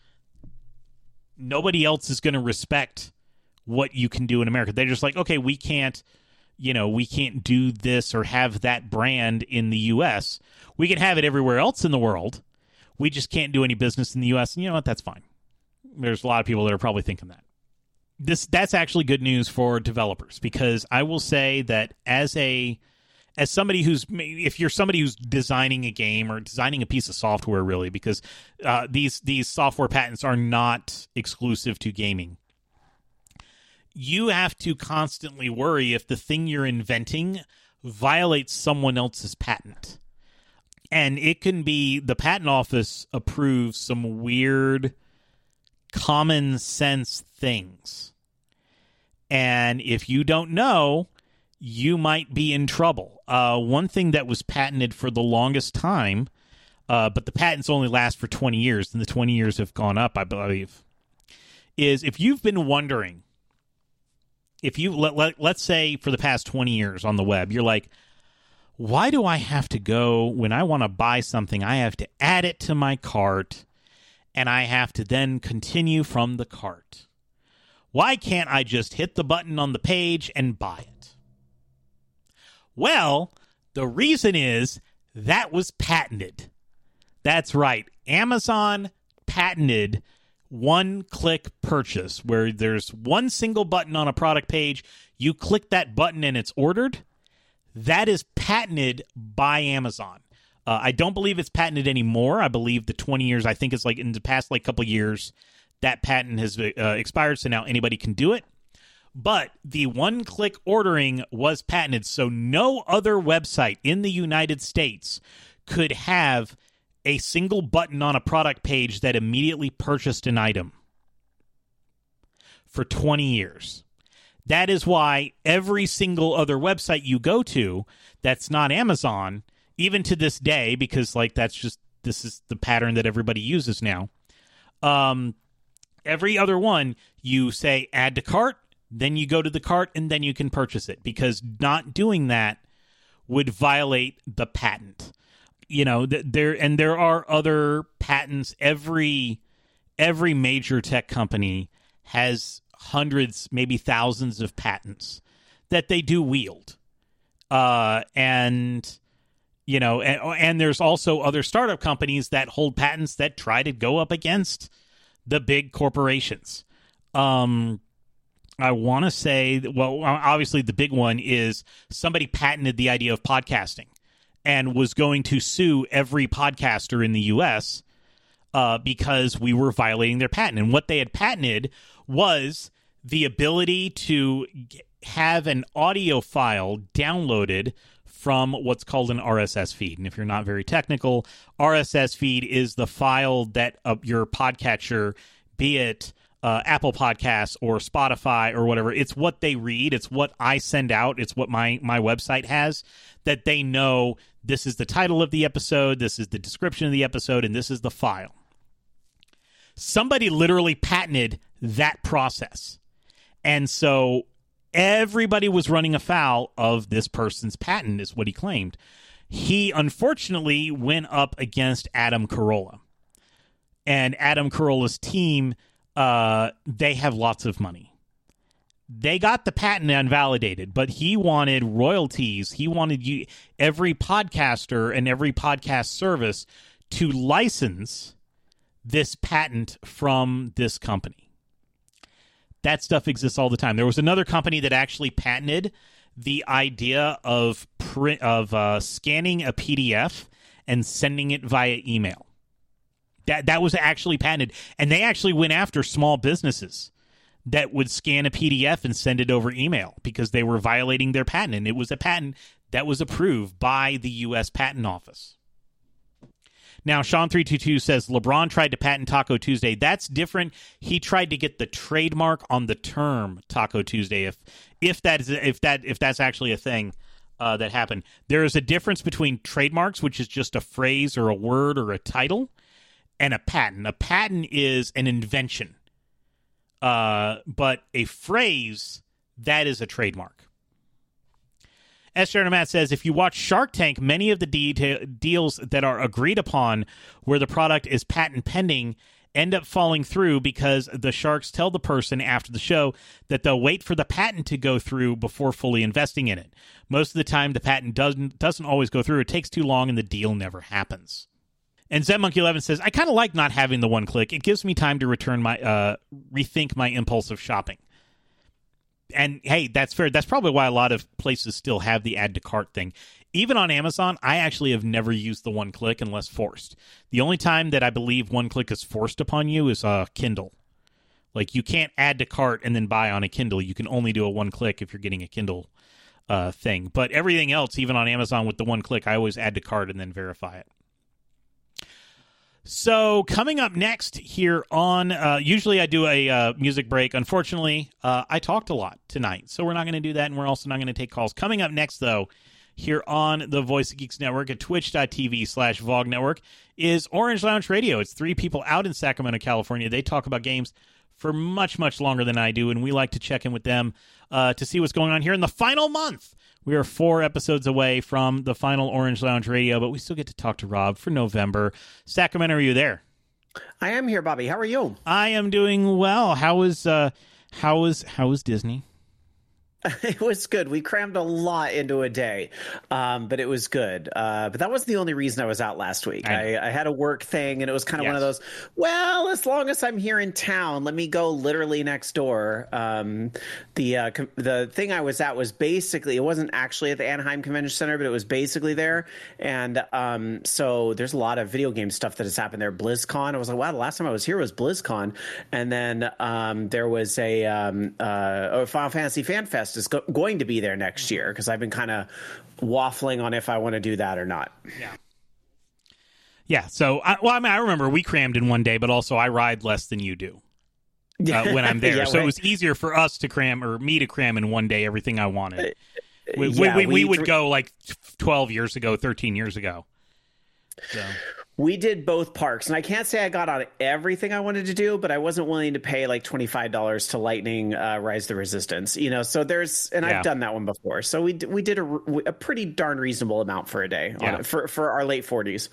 nobody else is going to respect what you can do in America. They're just like, okay, we can't, you know, we can't do this or have that brand in the U S. We can have it everywhere else in the world. We just can't do any business in the U S. And you know what? That's fine. There's a lot of people that are probably thinking that. This that's actually good news for developers, because I will say that as a as somebody who's, if you're somebody who's designing a game or designing a piece of software, really, because uh, these these software patents are not exclusive to gaming. You have to constantly worry if the thing you're inventing violates someone else's patent. And it can be, the patent office approves some weird common sense things. And if you don't know, you might be in trouble. Uh, one thing that was patented for the longest time, uh, but the patents only last for twenty years, and the twenty years have gone up, I believe, is if you've been wondering, If you let, let let's say for the past twenty years on the web, you're like, why do I have to go when I want to buy something? I have to add it to my cart, and I have to then continue from the cart. Why can't I just hit the button on the page and buy it? Well, the reason is that was patented. That's right. Amazon patented one-click purchase, where there's one single button on a product page. You click that button and it's ordered. That is patented by Amazon. Uh, I don't believe it's patented anymore. I believe the twenty years, I think it's like in the past like couple years, that patent has uh, expired, so now anybody can do it. But the one-click ordering was patented, so no other website in the United States could have a single button on a product page that immediately purchased an item for twenty years. That is why every single other website you go to that's not Amazon, even to this day, because like that's just, this is the pattern that everybody uses now. Um, every other one, you say add to cart, then you go to the cart, and then you can purchase it, because not doing that would violate the patent. You know, there and there are other patents. Every every major tech company has hundreds, maybe thousands of patents that they do wield. Uh, and, you know, and, and there's also other startup companies that hold patents that try to go up against the big corporations. Um, I want to say, well, obviously the big one is somebody patented the idea of podcasting and was going to sue every podcaster in the U S uh, because we were violating their patent. And what they had patented was the ability to g- have an audio file downloaded from what's called an R S S feed. And if you're not very technical, R S S feed is the file that uh, your podcatcher, be it uh, Apple Podcasts or Spotify or whatever, it's what they read. It's what I send out. It's what my, my website has, that they know this is the title of the episode, this is the description of the episode, and this is the file. Somebody literally patented that process. And so everybody was running afoul of this person's patent, is what he claimed. He unfortunately went up against Adam Carolla. And Adam Carolla's team, uh, they have lots of money. They got the patent invalidated, but he wanted royalties. He wanted you, every podcaster and every podcast service to license this patent from this company. That stuff exists all the time. There was another company that actually patented the idea of print, of uh, scanning a P D F and sending it via email. That that was actually patented, and they actually went after small businesses that would scan a P D F and send it over email because they were violating their patent, and it was a patent that was approved by the U S Patent Office. Now, Sean three two two says, LeBron tried to patent Taco Tuesday. That's different. He tried to get the trademark on the term Taco Tuesday, if if that is if that if that's actually a thing. uh, that happen. There is a difference between trademarks, which is just a phrase or a word or a title, and a patent. A patent is an invention, uh, but a phrase, that is a trademark. S. Sharon Matt says, if you watch Shark Tank, many of the de- deals that are agreed upon where the product is patent pending end up falling through because the sharks tell the person after the show that they'll wait for the patent to go through before fully investing in it. Most of the time, the patent doesn't doesn't always go through. It takes too long, and the deal never happens. And Zmonkey eleven says, I kind of like not having the one click. It gives me time to return my uh, rethink my impulsive shopping. And hey, that's fair. That's probably why a lot of places still have the add to cart thing. Even on Amazon, I actually have never used the one click unless forced. The only time that I believe one click is forced upon you is uh, Kindle. Like, you can't add to cart and then buy on a Kindle. You can only do a one click if you're getting a Kindle uh, thing. But everything else, even on Amazon with the one click, I always add to cart and then verify it. So coming up next here on, uh, usually I do a uh, music break. Unfortunately, uh, I talked a lot tonight, so we're not going to do that, and we're also not going to take calls. Coming up next, though, here on the Voice of Geeks Network at twitch.tv slash VOG Network is Orange Lounge Radio. It's three people out in Sacramento, California. They talk about games for much, much longer than I do, and we like to check in with them uh, to see what's going on here in the final month. We are four episodes away from the final Orange Lounge Radio, but we still get to talk to Rob for November. Sacramento, are you there? I am here, Bobby. How are you? I am doing well. How is uh, how is how is Disney? It was good. We crammed a lot into a day, um, but it was good. Uh, but that wasn't the only reason I was out last week. I, I, I had a work thing, and it was kind of yes. one of those, well, as long as I'm here in town, let me go literally next door. Um, the uh, com- the thing I was at was basically, it wasn't actually at the Anaheim Convention Center, but it was basically there. And um, so there's a lot of video game stuff that has happened there. BlizzCon, I was like, wow, the last time I was here was BlizzCon. And then um, there was a, um, uh, a Final Fantasy Fan Fest is go- going to be there next year, because I've been kind of waffling on if I want to do that or not. Yeah. Yeah. So, I, well, I mean, I remember we crammed in one day, but also I ride less than you do uh, when I'm there. yeah, so right. It was easier for us to cram, or me to cram in one day everything I wanted. We, yeah, we, we, we would th- go like twelve years ago, thirteen years ago. So. We did both parks, and I can't say I got on everything I wanted to do, but I wasn't willing to pay like twenty-five dollars to Lightning uh, Rise the Resistance, you know, so there's, and yeah. I've done that one before. So we we did a, a pretty darn reasonable amount for a day yeah. on it, for, for our late forties.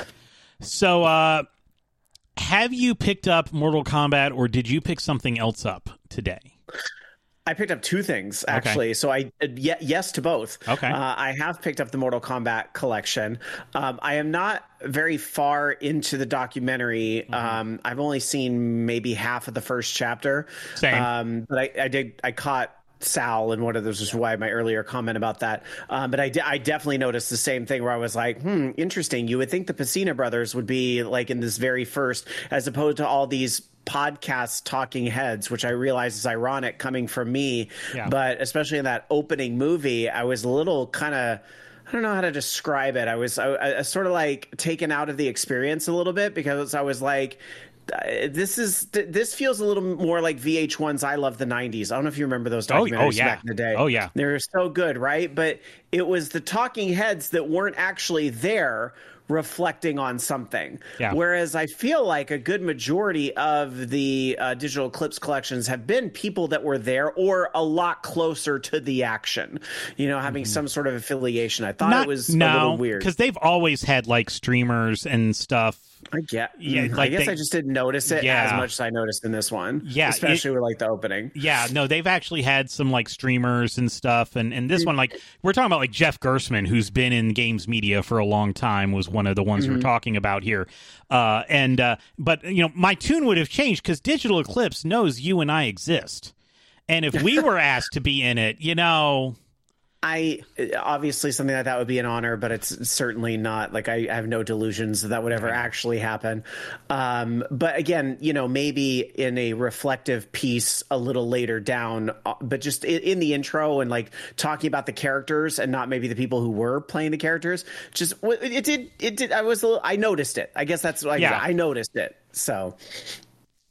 So uh, have you picked up Mortal Kombat, or did you pick something else up today? I picked up two things, actually. Okay. So I y- yes to both. Okay. Uh, I have picked up the Mortal Kombat collection. Um, I am not very far into the documentary. Mm-hmm. Um, I've only seen maybe half of the first chapter. Same. Um, but I, I did. I caught Sal in one of those, is why my earlier comment about that. Um, but I, de- I definitely noticed the same thing, where I was like, hmm, interesting. You would think the Pacina brothers would be like in this very first, as opposed to all these podcast talking heads, which I realize is ironic coming from me. Yeah. But especially in that opening movie, I was a little kind of, I don't know how to describe it. I was I, I sort of like taken out of the experience a little bit, because I was like, this is this feels a little more like V H one's I Love the nineties. I don't know if you remember those documentaries oh, oh, yeah. back in the day. Oh, yeah. They were so good, right? But it was the talking heads that weren't actually there reflecting on something. Yeah. Whereas I feel like a good majority of the uh, digital Eclipse collections have been people that were there or a lot closer to the action, you know, having mm-hmm. some sort of affiliation. I thought Not, it was no, a little weird. Because they've always had like streamers and stuff. I get, yeah, like I guess they, I just didn't notice it yeah. as much as I noticed in this one. Yeah, especially it, with like the opening. Yeah, no, they've actually had some like streamers and stuff, and and this mm-hmm. one, like we're talking about, like Jeff Gersman, who's been in games media for a long time, was one of the ones mm-hmm. we're talking about here. Uh, and uh, but you know, my tune would have changed because Digital Eclipse knows you and I exist, and if we were asked to be in it, you know. I obviously something like that would be an honor, but it's certainly not like I, I have no delusions that that would ever actually happen. Um, but again, you know, maybe in a reflective piece a little later down, but just in, in the intro and like talking about the characters and not maybe the people who were playing the characters. Just it did it did. I was a little, I noticed it. I guess that's like yeah. I noticed it. So.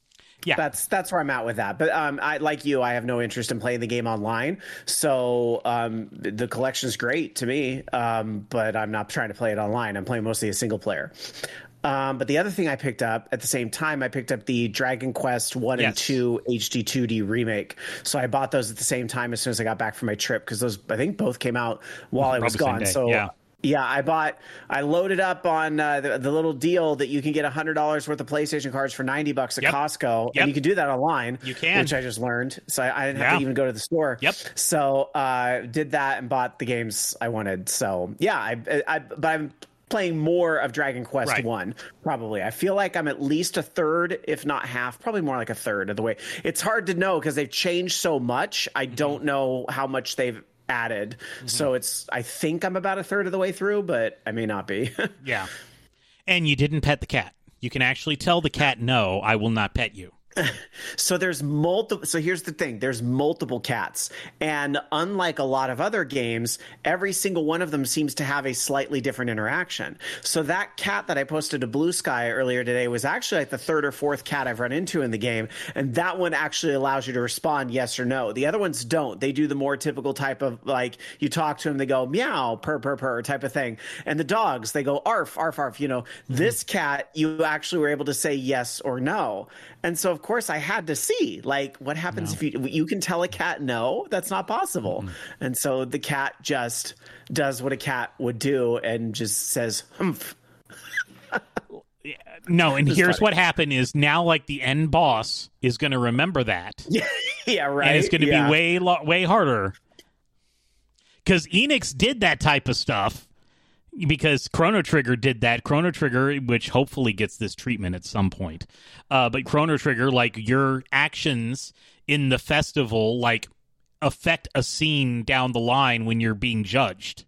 Yeah. That's that's where I'm at with that. But um, I like you, I have no interest in playing the game online. So um, the collection's great to me, um, but I'm not trying to play it online. I'm playing mostly a single player. Um, but the other thing I picked up at the same time, I picked up the Dragon Quest one yes. and two H D two D remake. So I bought those at the same time as soon as I got back from my trip, because those, I think, both came out while I was gone. So yeah. Yeah, I bought, I loaded up on uh, the, the little deal that you can get one hundred dollars worth of PlayStation cards for ninety bucks at yep. Costco. Yep. And you can do that online. You can. Which I just learned. So I, I didn't have yeah. to even go to the store. Yep. So uh did that and bought the games I wanted. So yeah, I, I but I'm playing more of Dragon Quest right. one, probably. I feel like I'm at least a third, if not half, probably more like a third of the way. It's hard to know because they've changed so much. I mm-hmm. don't know how much they've added. Mm-hmm. So it's, I think I'm about a third of the way through, but I may not be. Yeah. And you didn't pet the cat. You can actually tell the cat, no, I will not pet you. So there's multiple. So here's the thing. There's multiple cats. And unlike a lot of other games, every single one of them seems to have a slightly different interaction. So that cat that I posted to Blue Sky earlier today was actually like the third or fourth cat I've run into in the game. And that one actually allows you to respond yes or no. The other ones don't. They do the more typical type of, like, you talk to them, they go meow, purr, purr, purr type of thing. And the dogs, they go arf, arf, arf. You know, mm-hmm. This cat, you actually were able to say yes or no. And so, of course, I had to see, like, what happens no. if you you can tell a cat no? That's not possible. Mm-hmm. And so the cat just does what a cat would do and just says, humph. No, and here's funny. What happened is now, like, the end boss is going to remember that. Yeah, yeah, right. And it's going to yeah. be way, lo- way harder. Because Enix did that type of stuff. Because Chrono Trigger did that. Chrono Trigger, which hopefully gets this treatment at some point. Uh, but Chrono Trigger, like, your actions in the festival, like, affect a scene down the line when you're being judged.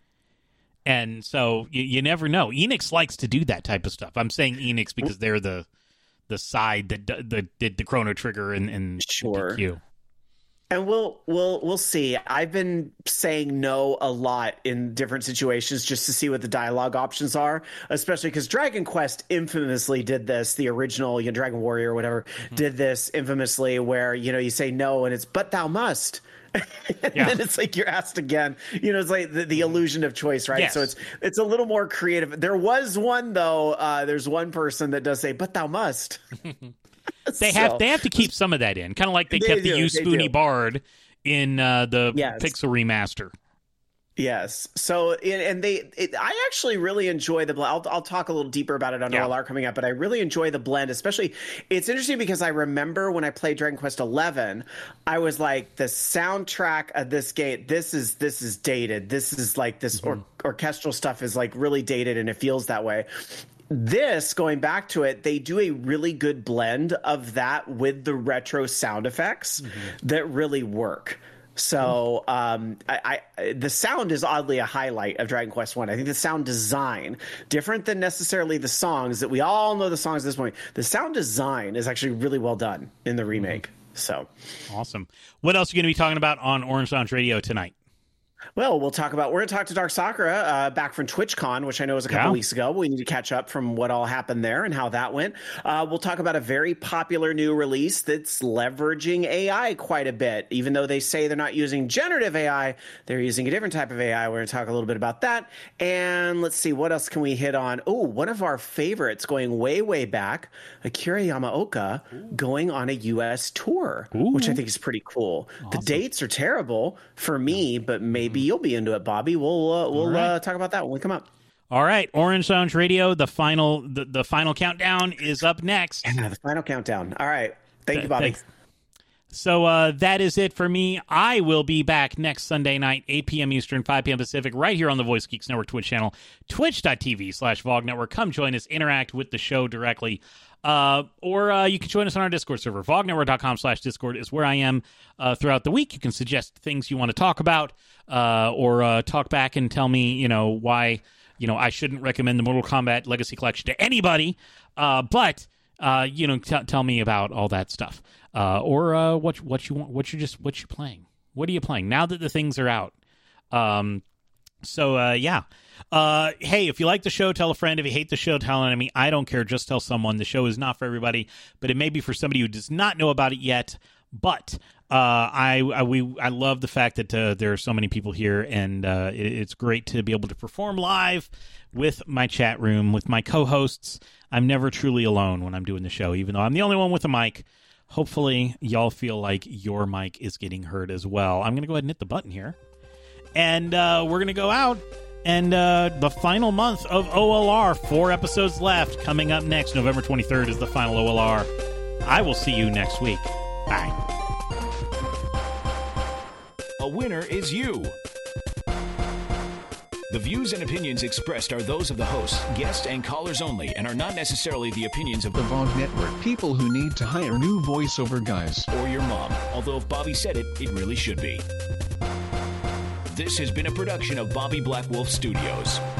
And so you, you never know. Enix likes to do that type of stuff. I'm saying Enix because they're the the side that, that did the Chrono Trigger and, and sure. D Q. And we'll we'll we'll see. I've been saying no a lot in different situations just to see what the dialogue options are, especially because Dragon Quest infamously did this. The original, you know, Dragon Warrior or whatever, mm-hmm. did this infamously where, you know, you say no and it's but thou must. and yeah. then it's like you're asked again. You know, it's like the, the illusion of choice, right? Yes. So it's it's a little more creative. There was one though. Uh, there's one person that does say but thou must. They so, have they have to keep some of that in, kind of like they, they kept do, the You Spoony Bard in uh, the yes. Pixel remaster. Yes. So and, and they, it, I actually really enjoy the blend. I'll, I'll talk a little deeper about it on yeah. O L R coming up, but I really enjoy the blend. Especially, it's interesting because I remember when I played Dragon Quest eleven, I was like, the soundtrack of this game, this is this is dated. This is like this mm-hmm. or, orchestral stuff is like really dated, and it feels that way. This, going back to it, they do a really good blend of that with the retro sound effects mm-hmm. that really work. So um, I, I, the sound is oddly a highlight of Dragon Quest one. I think the sound design, different than necessarily the songs that we all know the songs at this point, the sound design is actually really well done in the remake. Mm-hmm. So awesome. What else are you going to be talking about on Orange Lounge Radio tonight? Well, we'll talk about, we're going to talk to Dark Sakura uh, back from TwitchCon, which I know was a couple yeah. weeks ago. We need to catch up from what all happened there and how that went. Uh, we'll talk about a very popular new release that's leveraging A I quite a bit. Even though they say they're not using generative A I, they're using a different type of A I. We're going to talk a little bit about that. And let's see, what else can we hit on? Oh, one of our favorites going way, way back, Akira Yamaoka Ooh. going on a U S tour, Ooh. which I think is pretty cool. Awesome. The dates are terrible for me, but maybe Maybe you'll be into it, Bobby. We'll uh, we'll right. uh, talk about that when we come up. All right, Orange Lounge Radio. The final the, the final countdown is up next. Yeah, the final countdown. All right, thank Th- you, Bobby. Thanks. So uh, that is it for me. I will be back next Sunday night, eight p.m. Eastern, five p.m. Pacific, right here on the Voice Geeks Network Twitch channel, twitch.tv slash VOG Network. Come join us, interact with the show directly. Uh, or uh, you can join us on our Discord server. vognetwork.com slash Discord is where I am uh, throughout the week. You can suggest things you want to talk about uh, or uh, talk back and tell me, you know, why, you know, I shouldn't recommend the Mortal Kombat Legacy Collection to anybody. Uh, but, uh, you know, t- tell me about all that stuff. Uh, or uh, what what you want, what you just what you're playing. What are you playing now that the things are out? Um, So, uh, yeah. Uh, hey, if you like the show, tell a friend. If you hate the show, tell an enemy. I don't care. Just tell someone. The show is not for everybody, but it may be for somebody who does not know about it yet. But uh, I, I we I love the fact that uh, there are so many people here, and uh, it, it's great to be able to perform live with my chat room, with my co-hosts. I'm never truly alone when I'm doing the show, even though I'm the only one with a mic. Hopefully, y'all feel like your mic is getting heard as well. I'm going to go ahead and hit the button here. And uh, we're going to go out. And uh, the final month of O L R, four episodes left. Coming up next, November twenty-third is the final O L R. I will see you next week. Bye. A winner is you. The views and opinions expressed are those of the hosts, guests, and callers only, and are not necessarily the opinions of the V O G Network. People who need to hire new voiceover guys. Or your mom. Although if Bobby said it, it really should be. This has been a production of Bobby Black Wolf Studios.